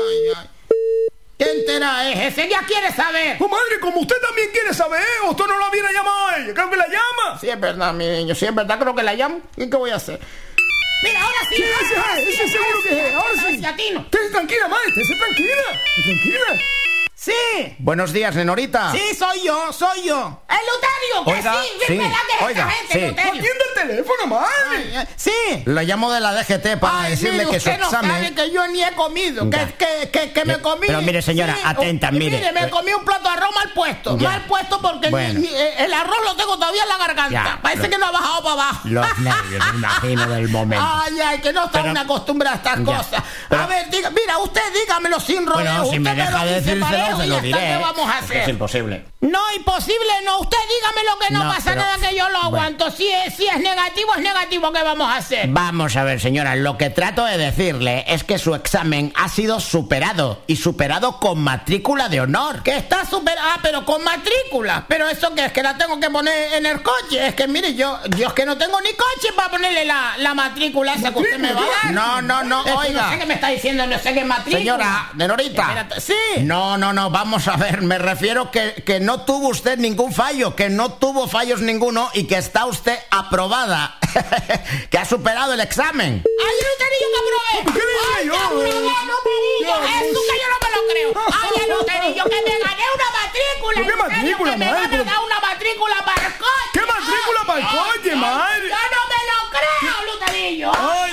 ¿Qué entera es ese? Ya quiere saber. Oh, madre, como usted también quiere saber, usted no la viene a llamar a ella. Creo que la llama. Sí, es verdad, mi niño. Sí, es verdad, creo que la llamo. ¿Y qué voy a hacer? Mira, ahora sí. Ese seguro que es. Ahora sí. Esté tranquila, madre. Esté tranquila. Sí. Buenos días, Nenorita. Sí, soy yo. El Luterio, que oiga, sí. ¿Verdad que es esa gente, Luterio? Atiende el teléfono, madre. Sí. La llamo de la DGT para decirle que su examen... no sabe que yo ni he comido. Que me comí... Pero mire, señora, atenta, mire. Mire, me comí un plato de arroz mal puesto. Mal puesto porque el arroz lo tengo todavía en la garganta. Parece que no ha bajado para abajo. Los nervios, me imagino, del momento. Ay, que no están acostumbradas a estas cosas. A ver, mira, usted dígamelo sin rodeos. Bueno, si me deja decírselo, se lo diré. ¿Qué vamos a hacer? Es imposible. No, imposible, no. Usted dígamelo que no pasa nada, que yo lo aguanto. Si es negativo, es negativo. ¿Qué vamos a hacer? Vamos a ver, señora. Lo que trato de decirle es que su examen ha sido superado. Y superado con matrícula de honor. Que está superado. Pero con matrícula. Pero eso que es que la tengo que poner en el coche. Es que mire, yo es que no tengo ni coche para ponerle la matrícula esa que usted me va a dar. No, oiga. No sé qué me está diciendo, no sé qué matrícula. Señora, Nenorita. Sí. No, vamos a ver. Me refiero que no tuvo usted ningún fallo, que no tuvo fallos ninguno y que está usted aprobada. Que ha superado el examen. ¡Ay, Luterillo, que aprobé! ¡Ay, que aprobé, Luterillo! ¡Eso que yo no me lo creo! ¡Ay, Luterillo, que me gané una matrícula! ¿Qué matrícula, que me van a dar una matrícula para el coche! ¿Qué matrícula para el coche, madre? ¡Yo no me lo creo, Luterillo!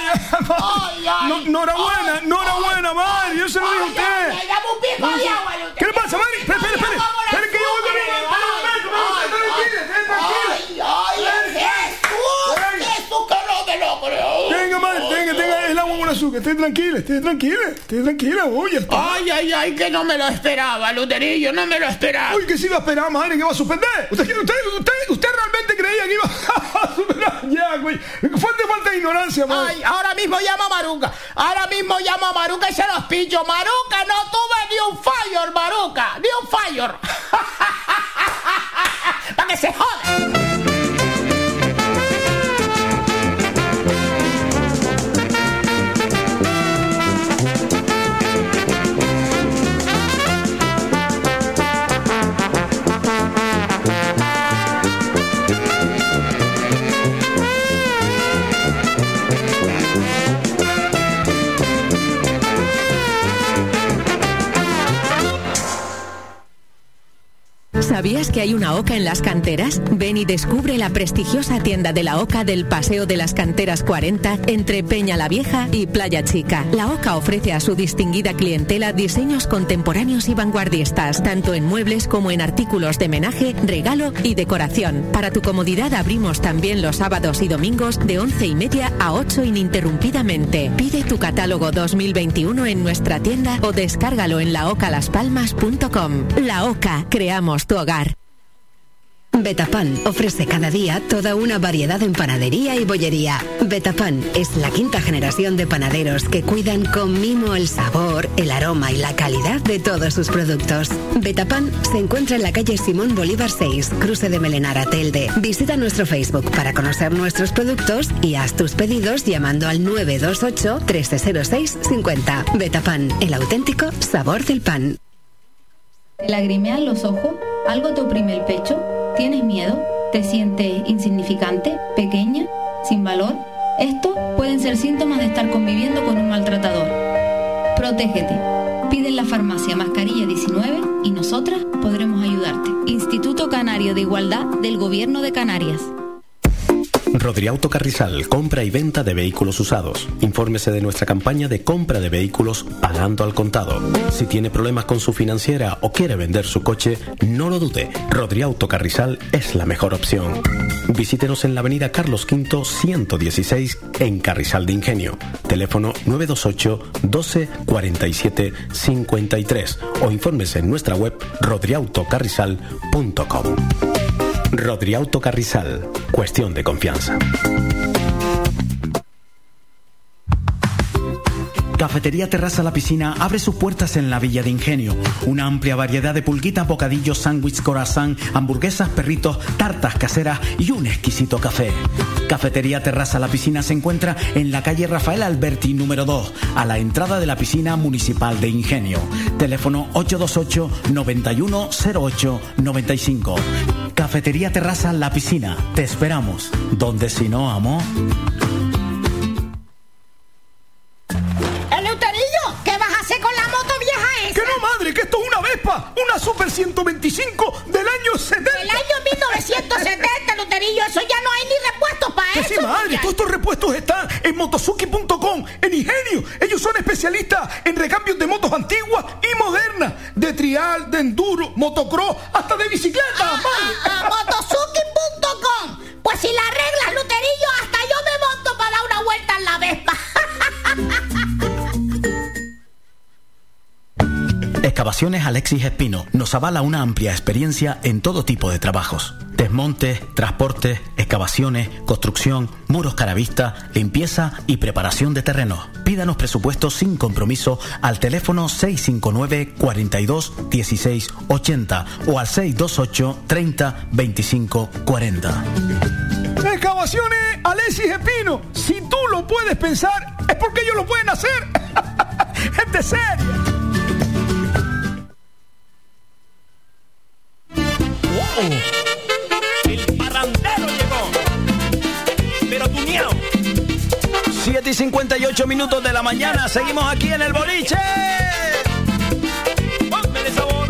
¡Ay! Enhorabuena, madre. Yo se lo digo a usted. ¡Dame un pico de agua, Luterillo! ¿Qué le pasa, madre? Espere que yo voy con ¡Jesús, que no me lo creo! Venga, madre, tenga el agua con azúcar. Esté tranquila, oye. Ay, que no me lo esperaba, Luterillo, no me lo esperaba. Uy, que sí iba a esperar, madre, que va a suspender. ¿Usted realmente creía que iba a superar ya, güey? Falta de ignorancia, madre. Ay, ahora mismo llamo a Maruca y se los pillo. Maruca, no tuve ni un fallo, Maruca, ni un fallo. ¡Para que se joda! ¿Sabías que hay una OCA en las canteras? Ven y descubre la prestigiosa tienda de la OCA del Paseo de las Canteras 40 entre Peña la Vieja y Playa Chica. La OCA ofrece a su distinguida clientela diseños contemporáneos y vanguardistas, tanto en muebles como en artículos de menaje, regalo y decoración. Para tu comodidad abrimos también los sábados y domingos de 11:30 a 8 ininterrumpidamente. Pide tu catálogo 2021 en nuestra tienda o descárgalo en laocalaspalmas.com. La OCA, creamos tu hogar. Betapan ofrece cada día toda una variedad en panadería y bollería. Betapan es la quinta generación de panaderos que cuidan con mimo el sabor, el aroma y la calidad de todos sus productos. Betapan se encuentra en la calle Simón Bolívar 6, cruce de Melenara, Telde. Visita nuestro Facebook para conocer nuestros productos y haz tus pedidos llamando al 928 130650. Betapan, el auténtico sabor del pan. ¿Te lagrimean los ojos? ¿Algo te oprime el pecho? ¿Tienes miedo? ¿Te sientes insignificante? ¿Pequeña? ¿Sin valor? Estos pueden ser síntomas de estar conviviendo con un maltratador. Protégete. Pide en la farmacia mascarilla 19 y nosotras podremos ayudarte. Instituto Canario de Igualdad del Gobierno de Canarias. Rodriauto Carrizal, compra y venta de vehículos usados. Infórmese de nuestra campaña de compra de vehículos pagando al contado. Si tiene problemas con su financiera o quiere vender su coche, no lo dude. Rodriauto Carrizal es la mejor opción. Visítenos en la avenida Carlos V 116 en Carrizal de Ingenio. Teléfono 928 12 47 53 o infórmese en nuestra web rodriautocarrizal.com. Rodriauto Carrizal, cuestión de confianza. Cafetería Terraza La Piscina abre sus puertas en la Villa de Ingenio. Una amplia variedad de pulguitas, bocadillos, sándwich, croissant, hamburguesas, perritos, tartas caseras y un exquisito café. Cafetería Terraza La Piscina se encuentra en la calle Rafael Alberti número 2, a la entrada de la piscina municipal de Ingenio. Teléfono 828 91 08 95. Cafetería Terraza La Piscina. Te esperamos. Donde si no, amor. Que esto es una Vespa, una Super 125 del año 70. Del año 1970, Luterillo, eso ya no hay ni repuestos para eso. Sí, madre, todos estos repuestos están en motosuki.com, en Ingenio. Ellos son especialistas en recambios de motos antiguas y modernas, de trial, de enduro, motocross, hasta de bicicleta. Motosuki.com. Pues si la arreglas, Luterillo, hasta yo me monto para dar una vuelta en la Vespa. Excavaciones Alexis Espino nos avala una amplia experiencia en todo tipo de trabajos. Desmontes, transportes, excavaciones, construcción, muros caravista, limpieza y preparación de terrenos. Pídanos presupuestos sin compromiso al teléfono 659 42 16 80 o al 628 30 25 40. Excavaciones Alexis Espino. Si tú lo puedes pensar, es porque ellos lo pueden hacer. Gente seria. El parrandero llegó, pero tu miau. 7:58 de la mañana, seguimos aquí en el boliche. Ponme de sabor,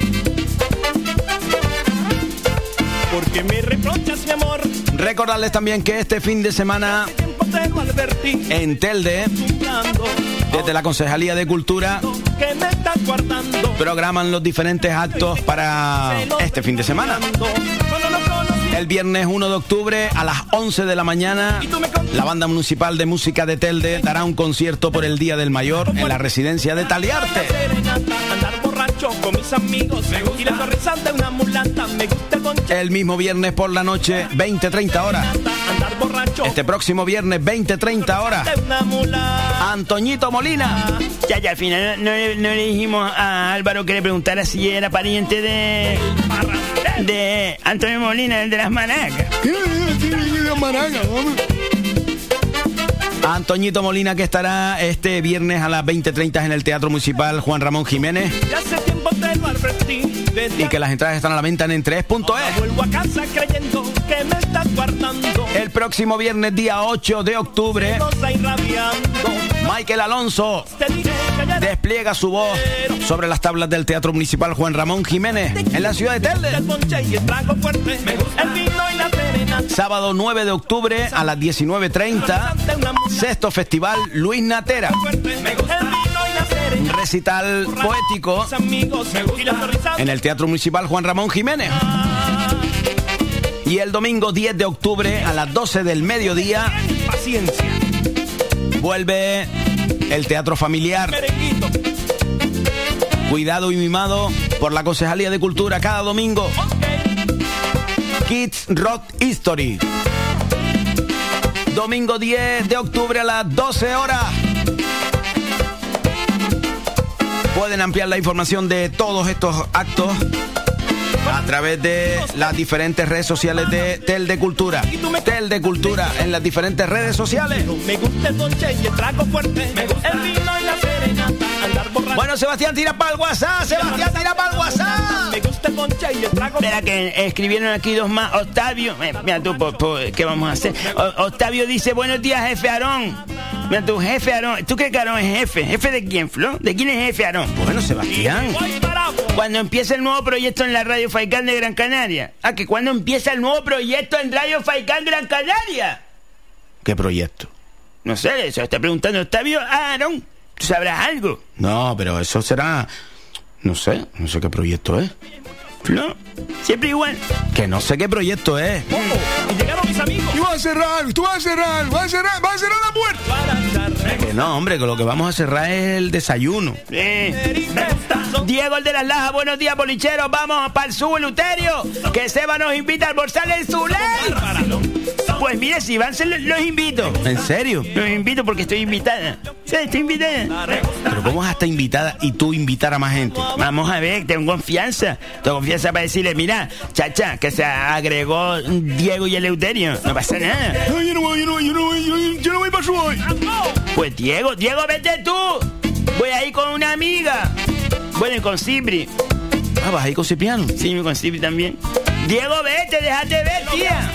porque me reprochas mi amor. Recordarles también que este fin de semana en Telde, desde la Concejalía de Cultura, programan los diferentes actos para este fin de semana. El viernes 1 de octubre a las 11 de la mañana, la Banda Municipal de Música de Telde dará un concierto por el Día del Mayor en la residencia de Taliarte. El mismo viernes por la noche, 20-30 horas. Este próximo viernes, 20-30 horas. Antoñito Molina. Ya, al final no le dijimos a Álvaro que le preguntara si era pariente de... De Antonio Molina, el de las maracas. ¿Qué de las maracas, hombre? Antoñito Molina, que estará este viernes a las 20:30 en el Teatro Municipal Juan Ramón Jiménez. Ya hace tiempo te lo advertí. Y que las entradas están a la venta en Entres.es. Vuelvo a casa creyendo que me estás guardando. El próximo viernes, día 8 de octubre, Michael Alonso despliega su voz sobre las tablas del Teatro Municipal Juan Ramón Jiménez en la ciudad de Telde. Sábado 9 de octubre a las 19:30, sexto festival Luis Natera. Un recital poético en el Teatro Municipal Juan Ramón Jiménez. Y el domingo 10 de octubre a las 12 del mediodía vuelve el Teatro Familiar, cuidado y mimado por la Concejalía de Cultura cada domingo. Kids Rock History. Domingo 10 de octubre a las 12 horas. Pueden ampliar la información de todos estos actos a través de las diferentes redes sociales de Telde Cultura. Telde Cultura en las diferentes redes sociales. Me gusta el ponche y el trago fuerte. Me gusta el vino y la serenata. Andar borracho. Bueno, Sebastián, tira para el WhatsApp. Sebastián, tira para el WhatsApp. Me gusta el ponche y el trago. Espera, que escribieron aquí dos más. Octavio, mira tú, ¿qué vamos a hacer? Octavio dice: buenos días, jefe Aarón. Mira tu jefe Aarón. ¿Tú crees que Aarón es jefe? ¿Jefe de quién, Flo? ¿De quién es jefe Aarón? Bueno, Sebastián. Cuando empieza el nuevo proyecto en la Radio Faicán de Gran Canaria. Ah, que cuando empieza el nuevo proyecto en Radio Faicán Gran Canaria. ¿Qué proyecto? No sé, eso está preguntando Octavio Aarón. ¿Tú sabrás algo? No, pero eso será... No sé qué proyecto es. ¿No? Siempre igual. Que no sé qué proyecto es. Y llegaron mis amigos. Tú vas a cerrar la puerta. Que no, hombre, que lo que vamos a cerrar es el desayuno. Diego, el de las Lajas, buenos días, bolicheros. Vamos para el sur, Luterio. Que Seba nos invita a almorzar en su ley. Pues mire, si van, los invito. ¿En serio? Los invito porque estoy invitada. Sí, estoy invitada. Pero ¿cómo vas a estar invitada y tú invitar a más gente? Vamos a ver, tengo confianza. Tengo confianza para decirle: mira, chacha, que se agregó Diego y Eleuterio. No pasa nada. No, yo no voy para su hoy. Pues Diego, vete tú. Voy a ir con una amiga. Bueno, y con Cipri. Ah, ¿vas a ir con Cipriano? Sí, con Cipri también. Diego, vete, déjate ver, tía.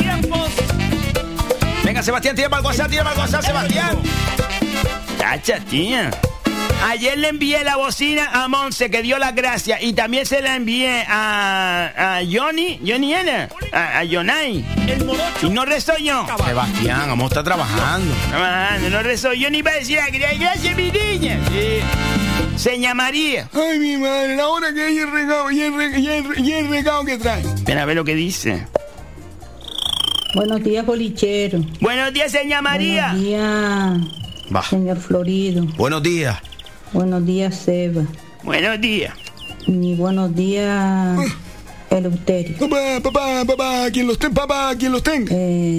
Venga, Sebastián, tira para el WhatsApp, Sebastián. Chacha, tía. Ayer le envié la bocina a Monse, que dio las gracias, y también se la envié a Johnny era, a Jonay. Y no rezó yo. Sebastián, vamos a estar trabajando. No rezó yo ni para decir gracias, mi niña. Sí. Seña María. Ay, mi madre, la hora que hay el regalo, y el regalo que trae. Espera a ver lo que dice. Buenos días, bolichero. Buenos días, seña María. Buenos días, señor Florido. Buenos días. Buenos días, Seba. Buenos días. Y buenos días, Eleuterio. Papá, quien los tenga.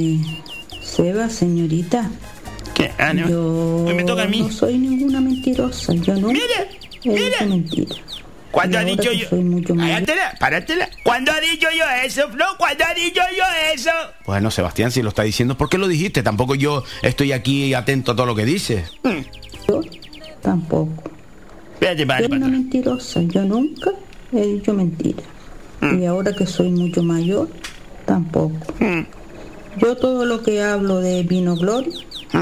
Seba, señorita. ¿Qué? Ah, no. Yo me toca a mí. No soy ninguna mentirosa. Yo no. Mira. Mentira. ¿Cuándo ha dicho yo? Párátela. ¿Cuándo ha dicho yo eso, Flo? ¿Cuándo ha dicho yo eso? Bueno, Sebastián, si lo está diciendo, ¿por qué lo dijiste? Tampoco yo estoy aquí atento a todo lo que dices. Yo tampoco. Espérate, yo soy una mentirosa. Yo nunca he dicho mentira. Y ahora que soy mucho mayor, tampoco. Yo todo lo que hablo de Vino Gloria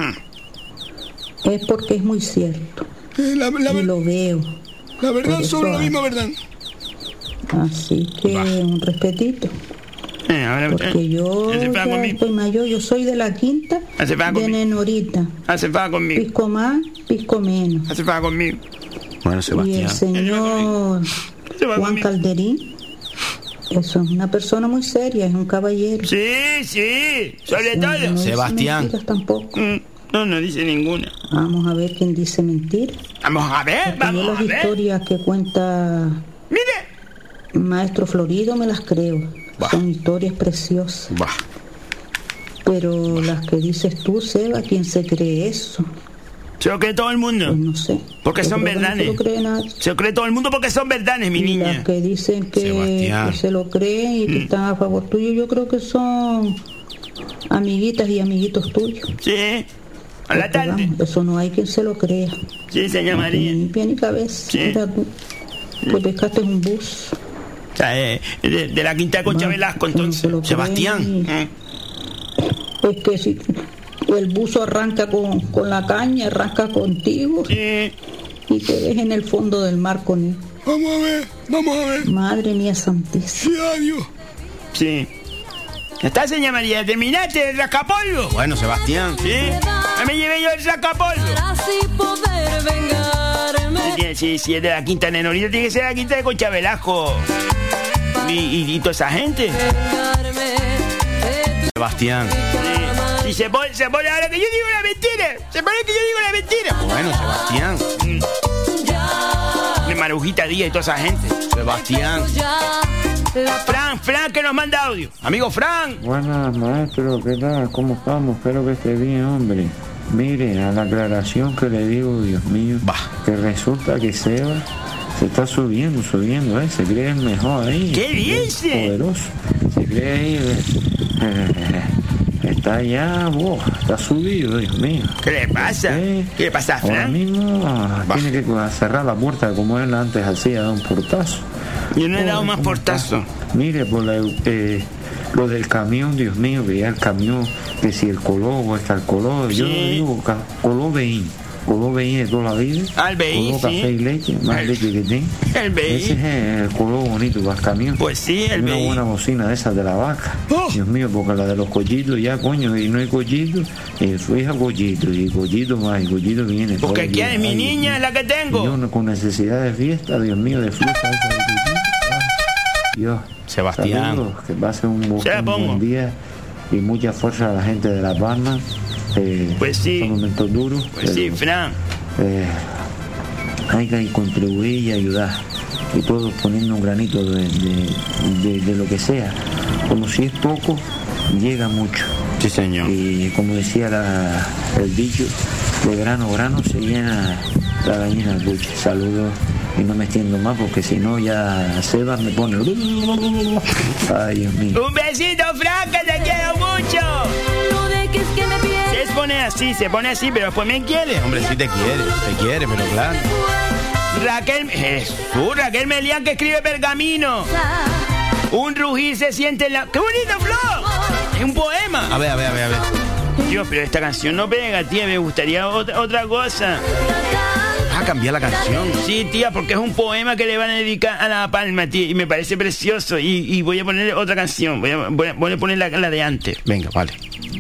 es porque es muy cierto. Y lo veo. La verdad, solo la misma verdad. Así que un respetito. Porque yo ya estoy mayor, yo soy de la quinta de Nenorita. Hace paga conmigo. Pisco más, pisco menos. Hace paga conmigo. Bueno, Sebastián. Y el señor Juan Calderín, eso es una persona muy seria, es un caballero. Sí, sobre todo. No Sebastián. dice mentiras tampoco. No dice ninguna. Vamos a ver quién dice mentira. Vamos a ver. Las historias que cuenta Maestro Florido me las creo. Son historias preciosas. Pero las que dices tú, Seba, ¿quién se cree eso? Se lo cree todo el mundo. Pues no sé. Porque son verdades. No se lo cree nadie. Se lo cree todo el mundo porque son verdades, mi niña. Las que dicen que se lo creen y que están a favor tuyo, yo creo que son amiguitas y amiguitos tuyos. Sí. A la tarde. Vamos, eso no hay quien se lo crea. Sí, señor María. Ni pie ni cabeza. Sí. Mira tú. Te pescaste un bus. O sea, de la quinta de Concha Velasco, entonces. Sebastián. Es que si el buzo arranca con la caña, arranca contigo. Sí. Y te ves en el fondo del mar con él. Vamos a ver. Madre mía santísima. Sí, adiós. Sí. ¿Ya está, señora María? ¿Terminaste el rascapolvo? Bueno, Sebastián. Sí. Ya me llevé yo el rascapolvo. Sí, si es de la quinta de Norita, tiene que ser la quinta de Concha Velasco. Y toda esa gente. Sebastián. Sí. Y se pone ahora que yo digo la mentira. Se pone que yo digo la mentira. Bueno, Sebastián. De Marujita Díaz y toda esa gente. Sebastián. Fran, que nos manda audio. Amigo Fran. Buenas, maestro, ¿qué tal? ¿Cómo estamos? Espero que esté bien, hombre. Mire, a la aclaración que le digo, Dios mío, que resulta que Seba se está subiendo, se cree el mejor ahí. ¿Qué dice? Poderoso. Se cree ahí, está ya, está subido, Dios mío. ¿Qué le pasa? ¿Qué le pasa a Fran? Ahora mismo tiene que cerrar la puerta como él antes hacía, da un portazo. Yo no he dado más portazo. Mire, por lo del camión, Dios mío, que ya el camión, que si el color está el color, yo no digo color Beín de toda la vida. Al Beín, color café y leche, más leche que tiene. El Beín. Ese es el color bonito para el camión. Pues sí, el Beín. Una buena bocina de esas de la vaca. Dios mío, porque la de los collitos ya, coño, y no hay collitos, su hija collito, y collito más, y collito viene. Porque aquí es mi niña, es la que tengo. Y yo con necesidad de fiesta, Dios mío, de fiesta esa de collito. Dios. Sebastián. Saludos, que pase un buen día y mucha fuerza a la gente de La Palma. Pues sí. Son momentos duros. Pues sí, Fran. Hay que contribuir y ayudar. Y todos poniendo un granito de lo que sea. Como si es poco, llega mucho. Sí, señor. Y como decía el dicho, de grano se llena la gallina al buche. Saludos. Y no me extiendo más porque si no ya Seba me pone. Ay, Dios mío. Un besito, Fran, que te quiero mucho. No dejes que me pierda. Se pone así, pero después me quiere. Hombre, sí te quiere, pero claro. Raquel Melián, que escribe Pergamino. Un rugir se siente en la... ¡Qué bonito, Flo! Es un poema. A ver. Dios, pero esta canción no pega, tía. Me gustaría otra cosa. A cambiar la canción. Sí, tía, porque es un poema que le van a dedicar a La Palma, tía, y me parece precioso. Y voy a poner otra canción. Voy a poner la de antes. Venga, vale.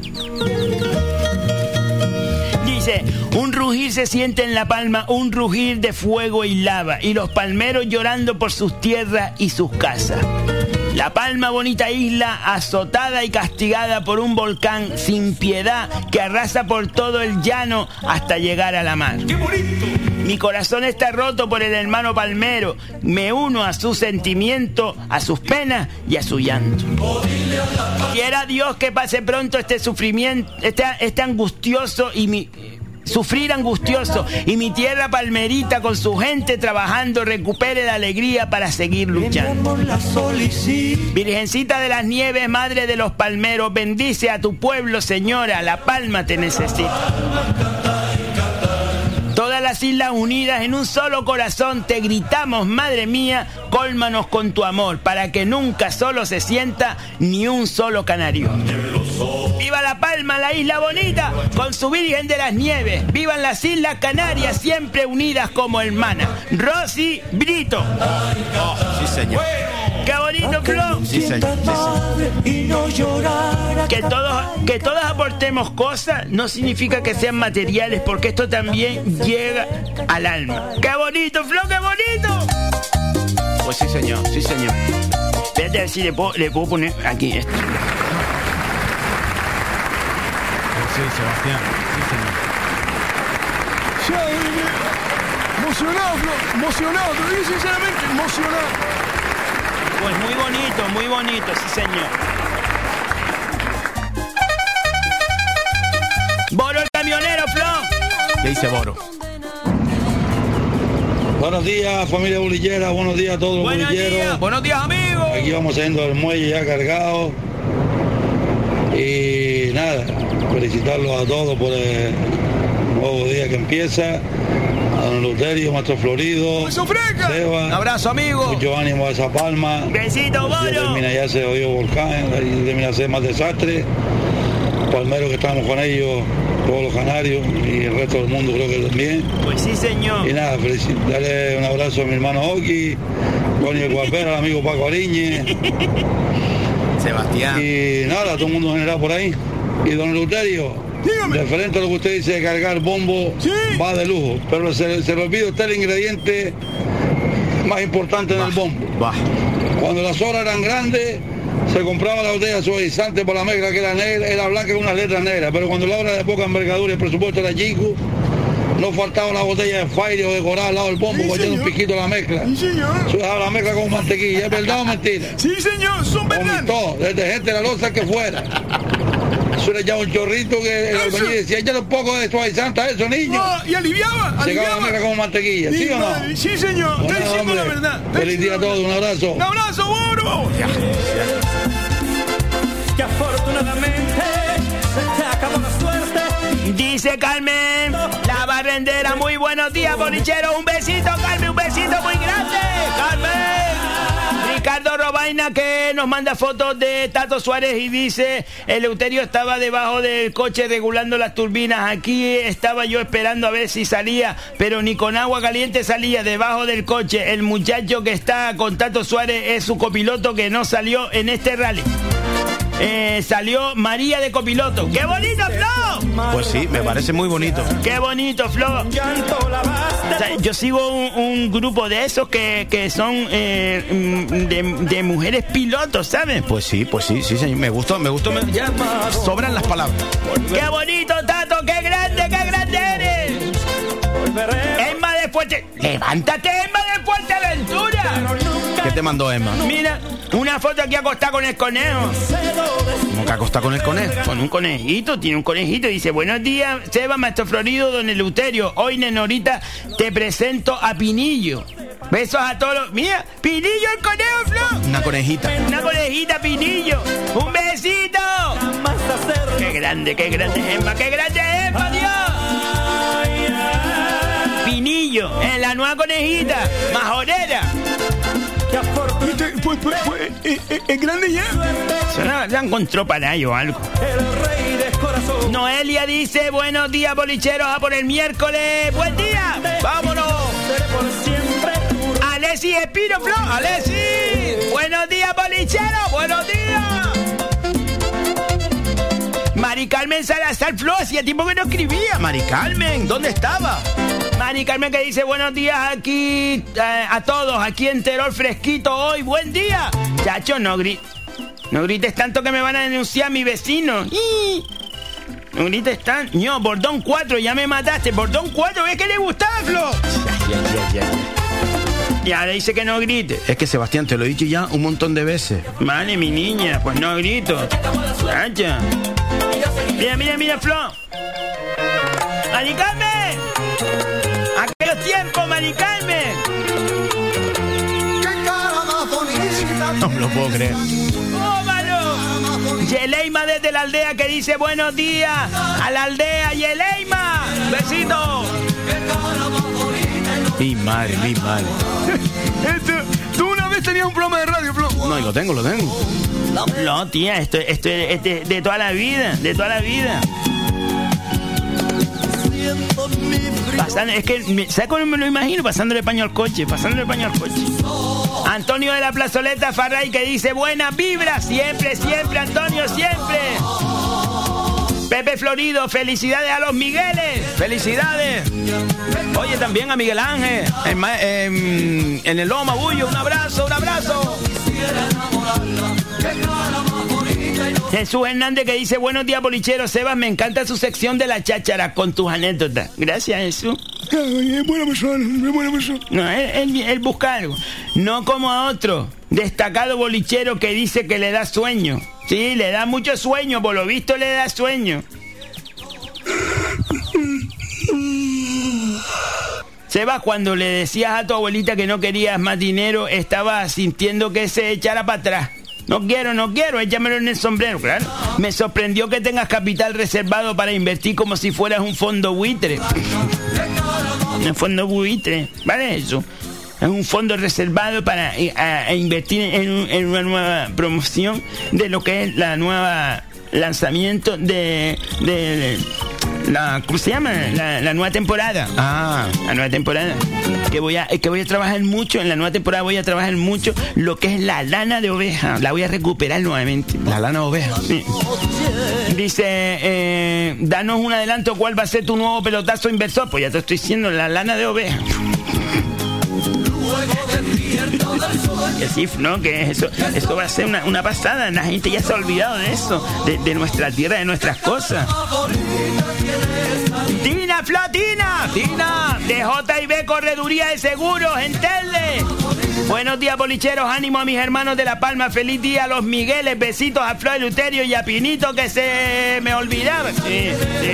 Dice: un rugir se siente en La Palma, un rugir de fuego y lava, y los palmeros llorando por sus tierras y sus casas. La Palma, bonita isla, azotada y castigada por un volcán sin piedad que arrasa por todo el llano hasta llegar a la mar. ¡Qué bonito! Mi corazón está roto por el hermano palmero. Me uno a su sentimiento, a sus penas y a su llanto. Quiera Dios que pase pronto este sufrimiento, este angustioso sufrir angustioso, y mi tierra palmerita con su gente trabajando recupere la alegría para seguir luchando. Virgencita de las Nieves, madre de los palmeros, bendice a tu pueblo, señora. La Palma te necesita. Todas las islas unidas en un solo corazón te gritamos, madre mía, cólmanos con tu amor, para que nunca solo se sienta ni un solo canario. ¡Viva La Palma, la isla bonita, con su Virgen de las Nieves! ¡Vivan las Islas Canarias, siempre unidas como hermanas! Rosy Brito. Oh, sí, señor. ¡Qué bonito, Flo! Sí, señor. Que todos aportemos cosas no significa que sean materiales, porque esto también llega al alma. ¡Qué bonito, Flo, qué bonito! Pues sí, señor, sí, señor. Espérate a ver si le puedo poner aquí esto. Sí, Sebastián, sí, señor. Emocionado, Flo, emocionado, te lo digo sinceramente, emocionado. Pues muy bonito, sí, señor. Boro el camionero, Flo. ¿Qué dice Boro? Buenos días, familia bolillera, buenos días a todos los bolilleros. Buenos días, amigos. Aquí vamos saliendo del muelle ya cargados. Y nada, felicitarlos a todos por el nuevo día que empieza. A don Luterio, Maestro Florido, Seba. Un abrazo, amigo. Mucho ánimo a esa palma. Besito, Ya Boro. termina ya ese odio volcán, y termina de ser más desastre. Palmeros que estamos con ellos, todos los canarios y el resto del mundo creo que también. Pues sí, señor. Y nada, darle un abrazo a mi hermano Oki, Connie el Guapero, al amigo Paco Ariñe. Sebastián. Y nada, todo el mundo general por ahí. Y don Luterio, referente a lo que usted dice de cargar bombo, va de lujo. Pero se le olvida a usted el ingrediente más importante en el bombo. Cuando las horas eran grandes, se compraba la botella suavizante por la mezcla que era negra, era blanca con unas letras negras. Pero cuando la hora de poca envergadura y el presupuesto era chico, no faltaba la botella de Fire o de Coral al lado del bombo, poniendo un piquito a la mezcla. Sí, señor. Se dejaba la mezcla con mantequilla. ¿Es verdad o mentira? Sí, señor, son verdad. Todo, desde gente la loza que fuera. Eso le echaba un chorrito que el albañil decía, échale un poco de suavizante a eso, niño. No, y aliviaba. Llegaba la mezcla con mantequilla, ¿sí o no? Madre, sí, señor. Bueno, Está diciendo la hombre, verdad. Feliz día a todos, un abrazo. Un abrazo, Boro. Que afortunadamente se te acabó la suerte. Dice Carmen, la barrendera. Muy buenos días, bolicheros. Un besito, Carmen, un besito muy grande. Carmen. Ricardo Robaina, que nos manda fotos de Tato Suárez y dice: Eleuterio estaba debajo del coche regulando las turbinas. Aquí estaba yo esperando a ver si salía, pero ni con agua caliente salía debajo del coche. El muchacho que está con Tato Suárez es su copiloto que no salió en este rally. Salió María de copiloto. ¡Qué bonito, Flo! Pues sí, me parece muy bonito. ¡Qué bonito, Flo! O sea, yo sigo un grupo de esos que son de mujeres pilotos, ¿sabes? Pues sí, señor. Me gustó. Ya sobran las palabras. ¡Qué bonito, Tato! ¡Qué grande eres! Emma de Fuerte... ¡Levántate, Emma de Fuerteventura! ¿Qué te mandó Emma? Mira, una foto aquí acostada con el conejo. ¿Cómo que acostada con el conejo? Con un conejito, tiene un conejito. Dice: buenos días, Seba, Maestro Florido, don Eleuterio. Hoy, nenorita, te presento a Pinillo. Besos a todos. Mira, Pinillo el conejo, Flo. Una conejita. Una conejita, Pinillo. Un besito. Qué grande, Emma. Qué grande, Emma, Dios. Pinillo, la nueva conejita, majorera. ¿Es grande ya? Se la encontró para ello o algo. Noelia dice: buenos días, bolicheros, a por el miércoles. ¡Buen día! ¡Vámonos! Alessi Espino, Flo. Alessi. Buenos días, bolicheros. Buenos días. Mari Carmen Salazar, Flo. Hacía tiempo que no escribía. Mari Carmen, ¿dónde estaba? Mari Carmen, que dice: buenos días aquí a todos, aquí en Terol fresquito hoy. ¡Buen día! Chacho, no grites tanto que me van a denunciar mi vecino. No grites tanto. No, Bordón 4, ya me mataste. Bordón 4, ¿ves que le gustaba, Flo? Ya. Y ahora dice que no grite. Es que, Sebastián, te lo he dicho ya un montón de veces. Vale, mi niña, pues no grito. Chacha. Mira, Flo. ¡Mari Carmen! ¡Aquellos tiempos, Mari Carmen! No me lo puedo creer. ¡Tómalo! Yeleima desde la aldea, que dice: buenos días a la aldea, Yeleima. ¡Besito! Mi madre. Tú una vez tenías un programa de radio, Flo. No, y lo tengo. No, tía, esto es de toda la vida, Pasando, es que, ¿sabes cómo me lo imagino? Pasándole paño al coche. Antonio de la Plazoleta Farray, que dice: buenas vibras, siempre, Antonio, siempre. Pepe Florido, felicidades a los Migueles. ¡Felicidades! Oye, también a Miguel Ángel, en el Loma Bullo, un abrazo. Jesús Hernández, que dice: buenos días, bolicheros. Sebas, me encanta su sección de la cháchara con tus anécdotas. Gracias, Jesús. Es buena persona. No, él busca algo. No como a otro destacado bolichero que dice que le da sueño. Sí, le da mucho sueño, por lo visto le da sueño. Sebas, cuando le decías a tu abuelita que no querías más dinero, estaba sintiendo que se echara para atrás. No quiero, échamelo en el sombrero, claro. Me sorprendió que tengas capital reservado para invertir como si fueras un fondo buitre. Un fondo buitre, ¿vale eso? Es un fondo reservado para invertir en una nueva promoción de lo que es la nueva lanzamiento de la, ¿cómo se llama? La nueva temporada. La nueva temporada. Que voy a trabajar mucho, en la nueva temporada voy a trabajar mucho lo que es la lana de oveja. La voy a recuperar nuevamente. La lana de oveja. Sí. Dice, danos un adelanto, ¿cuál va a ser tu nuevo pelotazo inversor? Pues ya te estoy diciendo, la lana de oveja. Que sí, ¿no? Que eso va a ser una pasada. La gente ya se ha olvidado de eso, de nuestra tierra, de nuestras cosas. Tina, Tina, de J&B Correduría de Seguros, en Telde. Buenos días, bolicheros, ánimo a mis hermanos de La Palma, feliz día a los Migueles, besitos a Flor Eleuterio y a Pinito, que se me olvidaba. Sí,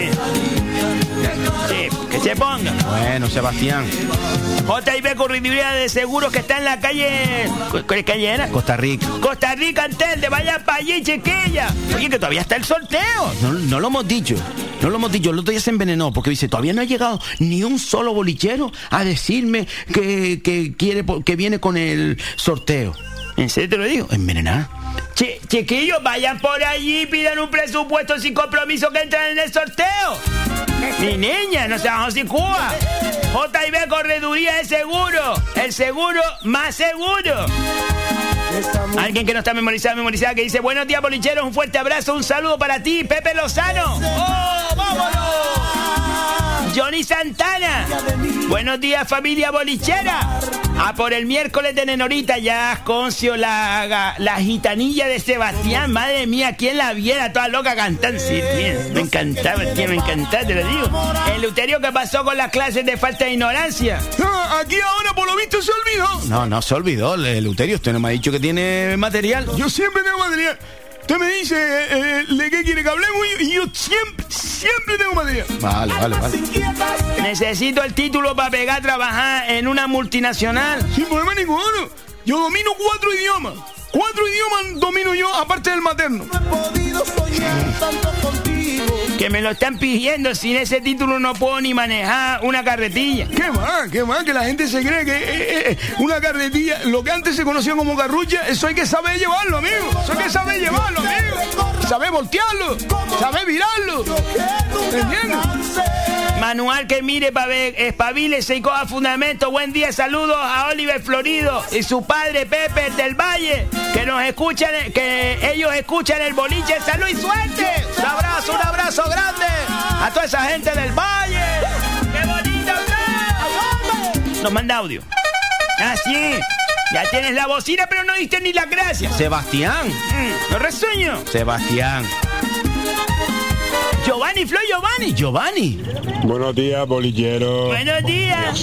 que se ponga. Bueno, Sebastián. J&B Correduría de Seguros, que está en la calle... ¿Qué calle era? Costa Rica, en Telde, vaya para allí, chiquilla. Oye, que todavía está el sorteo. No lo hemos dicho. El otro día se envenenó porque dice, todavía no ha llegado ni un solo bolichero a decirme que viene con el sorteo. ¿En serio te lo digo? Envenenar. Chiquillos, vayan por allí, pidan un presupuesto sin compromiso que entran en el sorteo. Mi niña, no se bajó sin Cuba. J&B Correduría de Seguro, el seguro más seguro. Alguien que no está memorizada, que dice, buenos días, bolicheros, un fuerte abrazo, un saludo para ti, Pepe Lozano. ¡Oh, vámonos! Johnny Santana, buenos días, familia bolichera. A por el miércoles de Nenorita, ya Concio, la gitanilla de Sebastián, madre mía, ¿quién la viera toda loca cantando? Sí, tío, me encantaba, te lo digo. El Eleuterio, ¿qué pasó con las clases de falta de ignorancia? Aquí ahora por lo visto se olvidó. No se olvidó, Eleuterio, usted no me ha dicho que tiene material. Yo siempre tengo material. Usted me dice de qué quiere que hablemos y yo siempre tengo material. Vale. Necesito el título para pegar a trabajar en una multinacional. Sin problema ninguno. Yo domino 4 idiomas. 4 idiomas domino yo, aparte del materno. Que me lo están pidiendo. Sin ese título no puedo ni manejar una carretilla. ¿Qué más? Que la gente se cree que una carretilla, lo que antes se conocía como carrucha, eso hay que saber llevarlo, amigo. Saber voltearlo, saber virarlo. ¿Entiendes? Manual que mire para ver, espabile, se coja fundamento. Buen día, saludos a Oliver Florido y su padre Pepe del Valle, que nos escuchan, que ellos escuchan el boliche. ¡Salud y suerte! Un abrazo grande a toda esa gente del Valle. ¡Qué bonito! Nos manda audio. Sí. Ya tienes la bocina, pero no diste ni las gracias. Sebastián. Lo resueño. Sebastián. Giovanni. Buenos días, bolillero. Buenos días.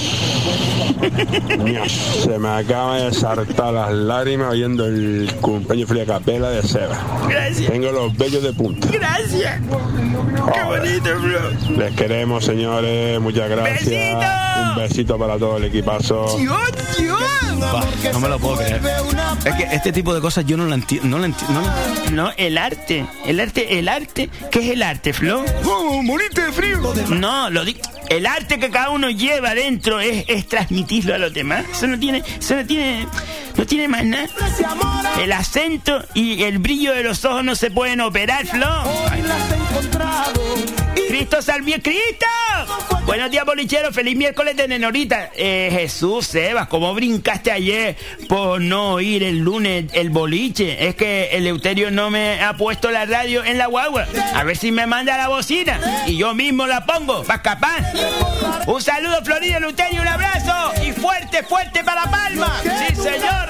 Se me acaba de saltar las lágrimas oyendo el cumpleaños Fría Capela de Seba. Gracias. Tengo los vellos de punta. Gracias. Qué bonito, bro. Les queremos, señores. Muchas gracias. ¡Besito! Un besito para todo el equipazo. No me lo puedo creer. Es que este tipo de cosas yo no lo entiendo. No, el arte. ¿Qué es el arte, Flo? Morirte de frío. No, el arte que cada uno lleva adentro es transmitirlo a los demás. Eso no tiene más nada. El acento y el brillo de los ojos no se pueden operar, Flo. Cristo salve Cristo. Buenos días, bolichero. Feliz miércoles de Nenorita. Jesús, Sebas, ¿cómo brincaste ayer por no oír el lunes el boliche? Es que el Eleuterio no me ha puesto la radio en la guagua. A ver si me manda la bocina y yo mismo la pongo para escapar. Un saludo, Florida, Eleuterio, un abrazo y fuerte para Palma. Sí, señor.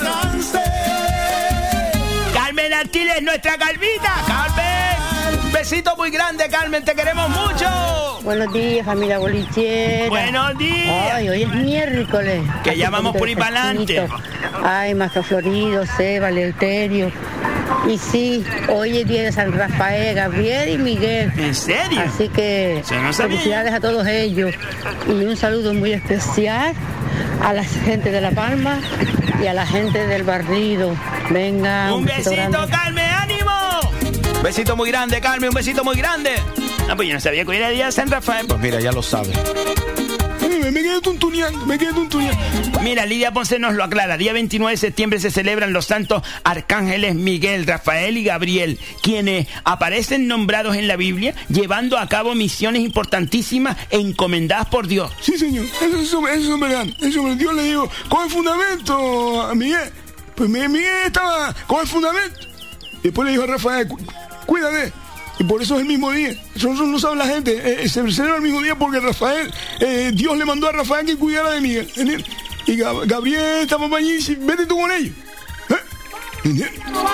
Carmen Artiles, nuestra Calvita. Carmen, un besito muy grande, Carmen, te queremos mucho. Buenos días, familia bolichera. Buenos días. Ay, hoy es miércoles. Que ya vamos por ahí para adelante. Ay, Maca Florido, Seba, Eleuterio. Y sí, hoy es día de San Rafael, Gabriel y Miguel. ¿En serio? Así que felicidades a todos ellos. Y un saludo muy especial a la gente de La Palma y a la gente del Barrido. Venga, un besito grande. Carmen, ánimo. Un besito muy grande, Carmen, un besito muy grande. Ah, pues yo no sabía que hoy era día de San Rafael. Pues mira, ya lo sabe. Me quedé tuntuneando. Mira, Lidia Ponce nos lo aclara. Día 29 de septiembre se celebran los santos arcángeles Miguel, Rafael y Gabriel, quienes aparecen nombrados en la Biblia, llevando a cabo misiones importantísimas e encomendadas por Dios. Sí, señor, eso es verdad. Dios le dijo, con el fundamento a Miguel. Pues Miguel estaba con el fundamento. Después le dijo a Rafael, cuídate. Y por eso es el mismo día. Eso no sabe la gente. Se celebra el mismo día porque Rafael, Dios le mandó a Rafael que cuidara de Miguel. ¿Entiendes? Y Gabriel estaba allí y dice, vete tú con ellos. ¿Entiendes?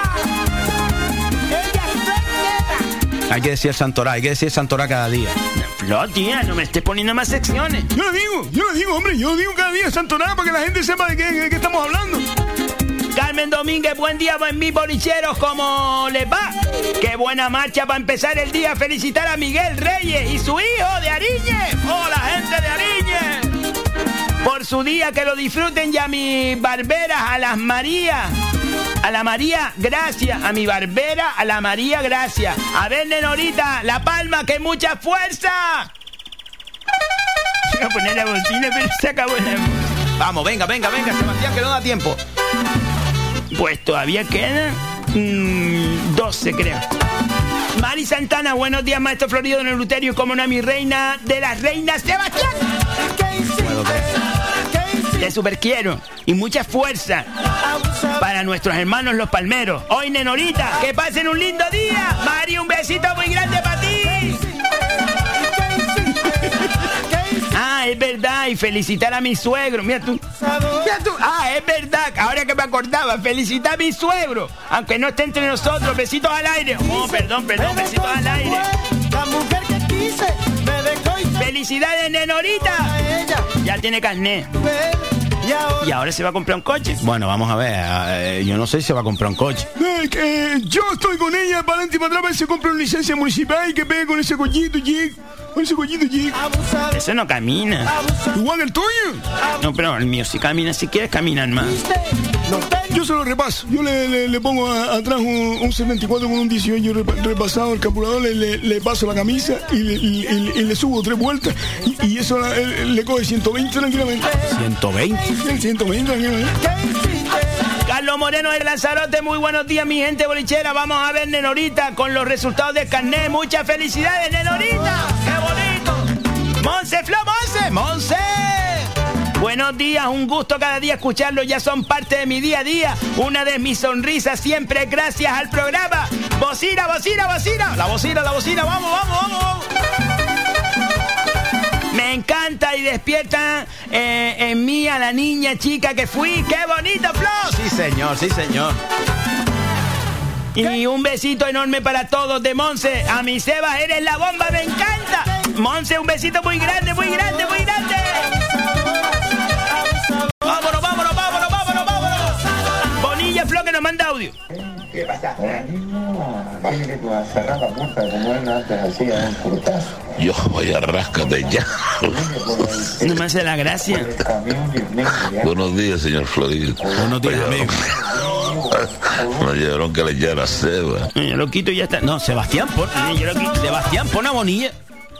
Hay que decir Santorá cada día. No, tía, no me estés poniendo más secciones. Yo lo digo, hombre. Yo lo digo cada día Santorá para que la gente sepa de qué estamos hablando. Carmen Domínguez, buen día, mis bolicheros, ¿cómo les va? Qué buena marcha para empezar el día. Felicitar a Miguel Reyes y su hijo de Ariñez. ¡Hola, gente de Ariñez! Por su día, que lo disfruten. Y a mis barberas, a las Marías. A la María, gracias. A mi barbera, a la María, gracias. A ver, Nenorita, La Palma, que mucha fuerza. Voy a poner la bocina, pero se acabó la música. Vamos, venga, Sebastián, que no da tiempo. Pues todavía quedan 12, creo. Mari Santana, buenos días, maestro Florido, don Eleuterio, como no, mi reina de las reinas, Sebastián. Te super quiero y mucha fuerza para nuestros hermanos los palmeros. Hoy, Nenorita, que pasen un lindo día. Mari, un besito muy grande para ti. Ah, es verdad, y felicitar a mi suegro. Mira tú. Ah, es verdad, ahora que me acordaba, felicitar a mi suegro, aunque no esté entre nosotros. Besitos al aire. Oh, perdón, besitos al aire. La mujer que quise me dejó y... Felicidades, Nenorita. Ya tiene carnet. Y ahora se va a comprar un coche. Bueno, vamos a ver. Yo no sé si se va a comprar un coche. Yo estoy con ella para adelante y para atrás. Se compra una licencia municipal y que pegue con ese cochito, chico. Eso no camina. ¿Igual el tuyo? No, pero el mío sí camina. Si quieres, caminan más. Yo se lo repaso. Yo le pongo atrás un 74 con un 18 repasado. El carburador le paso la camisa y le subo 3 vueltas. Y eso le coge 120 tranquilamente. ¿120? 120 tranquilamente. Carlos Moreno de Lanzarote, muy buenos días, mi gente bolichera. Vamos a ver, Nenorita, con los resultados del carnet. Muchas felicidades, Nenorita. ¡Qué bonito! Monse. Buenos días, un gusto cada día escucarlos. Ya son parte de mi día a día. Una de mis sonrisas siempre gracias al programa. Bocina. La bocina. Vamos. Me encanta y despierta en mí a la niña chica que fui. ¡Qué bonito, Flo! Sí, señor. Y un besito enorme para todos de Monse. A mi Sebas, eres la bomba, me encanta. Monse, un besito muy grande. Vámonos. Bonilla Flo, que nos manda audio. ¿Qué pasa? Dile tú a cerrar la puerta como él antes hacía un portazo. Yo voy a ráscate ya. No me hace la gracia. Buenos días, señor Florido. Buenos días, amigo. Me llevaron que le echara Seba. Yo lo quito y ya está. No, Sebastián, pon a Bonilla.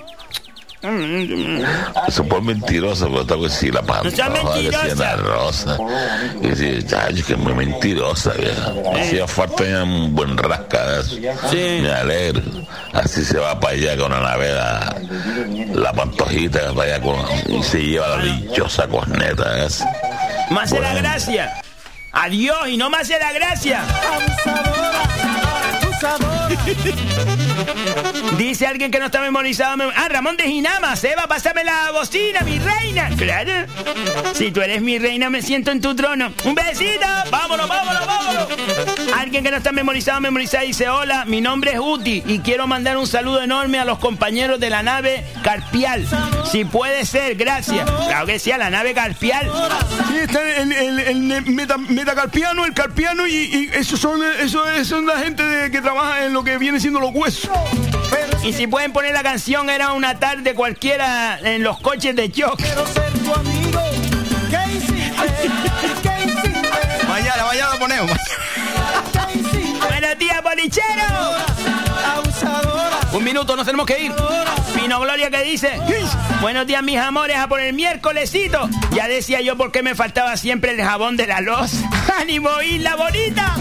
Eso por mentirosa, pero tengo que decir la pantoja que hacía la rosa. Y decir, chacho, que es muy mentirosa, vieja. Hacía falta ya un buen rascadazo. Sí. Me alegro. Así se va para allá con la navega, la pantojita para allá y se lleva la dichosa corneta esa. Me hace la gracia. Adiós y no me hace la gracia. Dice alguien que no está memorizado. Ramón de Ginama. Seba, pásame la bocina, mi reina. Claro. Si tú eres mi reina, me siento en tu trono. Un besito. Vámonos, vámonos, vámonos. Alguien que no está memorizado, dice: hola, mi nombre es Uti y quiero mandar un saludo enorme a los compañeros de la nave Carpial. Si puede ser, gracias. Claro que sí, a la nave Carpial. Sí, está el metacarpiano, el carpiano y esos son la gente que trabaja en lo que viene siendo los huesos. Y si pueden poner la canción Era una tarde cualquiera en los coches de choc. Quiero ser tu amigo. ¿Qué hiciste? ¿Qué hiciste? Mañana lo ponemos. Buenos días, bolichero. Abusadora. Un minuto, nos tenemos que ir. Pino Gloria, que dice: buenos días, mis amores, a por el miércolesito. Ya decía yo por qué me faltaba siempre el jabón de la Loz. ¡Ánimo, Isla Bonita!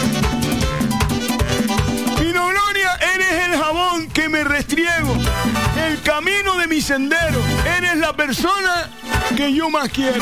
Pino Gloria, eres el jabón que me restriego, el camino de mi sendero. Eres la persona que yo más quiero.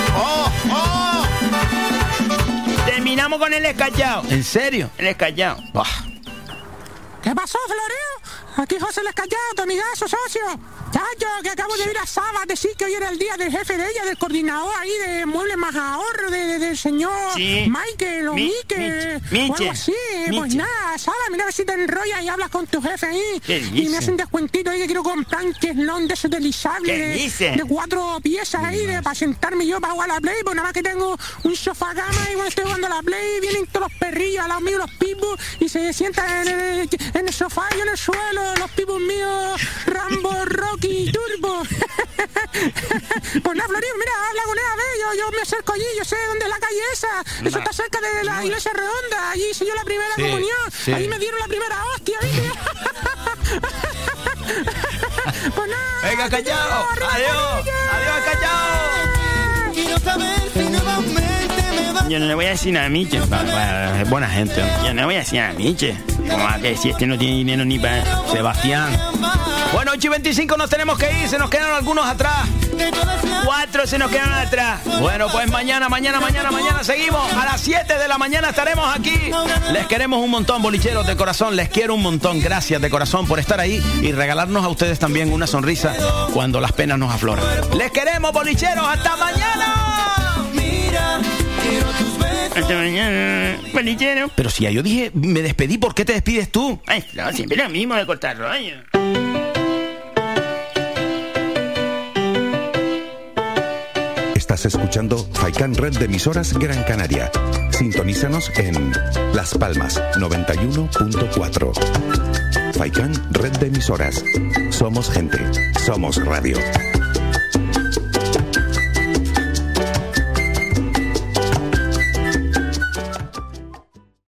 Terminamos con el escachado. ¿En serio? El escachado. ¿Qué pasó, Floreo? Aquí José el Escachado, tu amigazo, socio. Chacho, que acabo de ir a Saba a decir que hoy era el día del jefe de ella, del coordinador ahí de Muebles Más Ahorro, del señor Michael o Mique, o algo así. Pues nada, Saba, mira a ver si te enrollas y hablas con tu jefe ahí. Y me hacen un descuentito ahí que quiero comprar un cheslón de esos deslizables de 4 piezas ahí para sentarme yo para jugar a la Play, pues nada más que tengo un sofá cama y cuando estoy jugando a la Play vienen todos los perrillos al lado mío, los pitbulls, y se sientan en el sofá y en el suelo, los pitbulls míos, Rambo, Rocky, Turbo. Pues nada, Florín, mira, habla con él, a ver, yo me acerco allí, yo sé dónde es la calle esa. Eso está cerca de la iglesia redonda, allí hice yo la primera comunión, ahí me dieron la primera hostia, ¿viste? Pues nada. Venga, Callao. Adiós. Adiós, Callao. Quiero saber si nuevamente me va. Yo no le voy a decir nada a Miche. Es buena gente. Yo no le voy a decir nada a Miche. Como a que si este no tiene dinero ni para Sebastián. Bueno, 8:25 nos tenemos que ir. Se nos quedaron algunos atrás. 4 se nos quedaron atrás. Bueno, pues mañana seguimos. A las 7 de la mañana estaremos aquí. Les queremos un montón, bolicheros de corazón. Les quiero un montón. Gracias de corazón por estar ahí y regalarnos a ustedes también una sonrisa cuando las penas nos afloran. Les queremos, bolicheros. ¡Hasta mañana! Mira, quiero tus besos. Hasta mañana, bolichero. Pero si ya yo dije, me despedí, ¿por qué te despides tú? Ay, no, siempre lo mismo de cortar rollo. Estás escuchando Faikan Red de Emisoras Gran Canaria. Sintonízanos en Las Palmas 91.4. Faikan Red de Emisoras. Somos gente. Somos radio.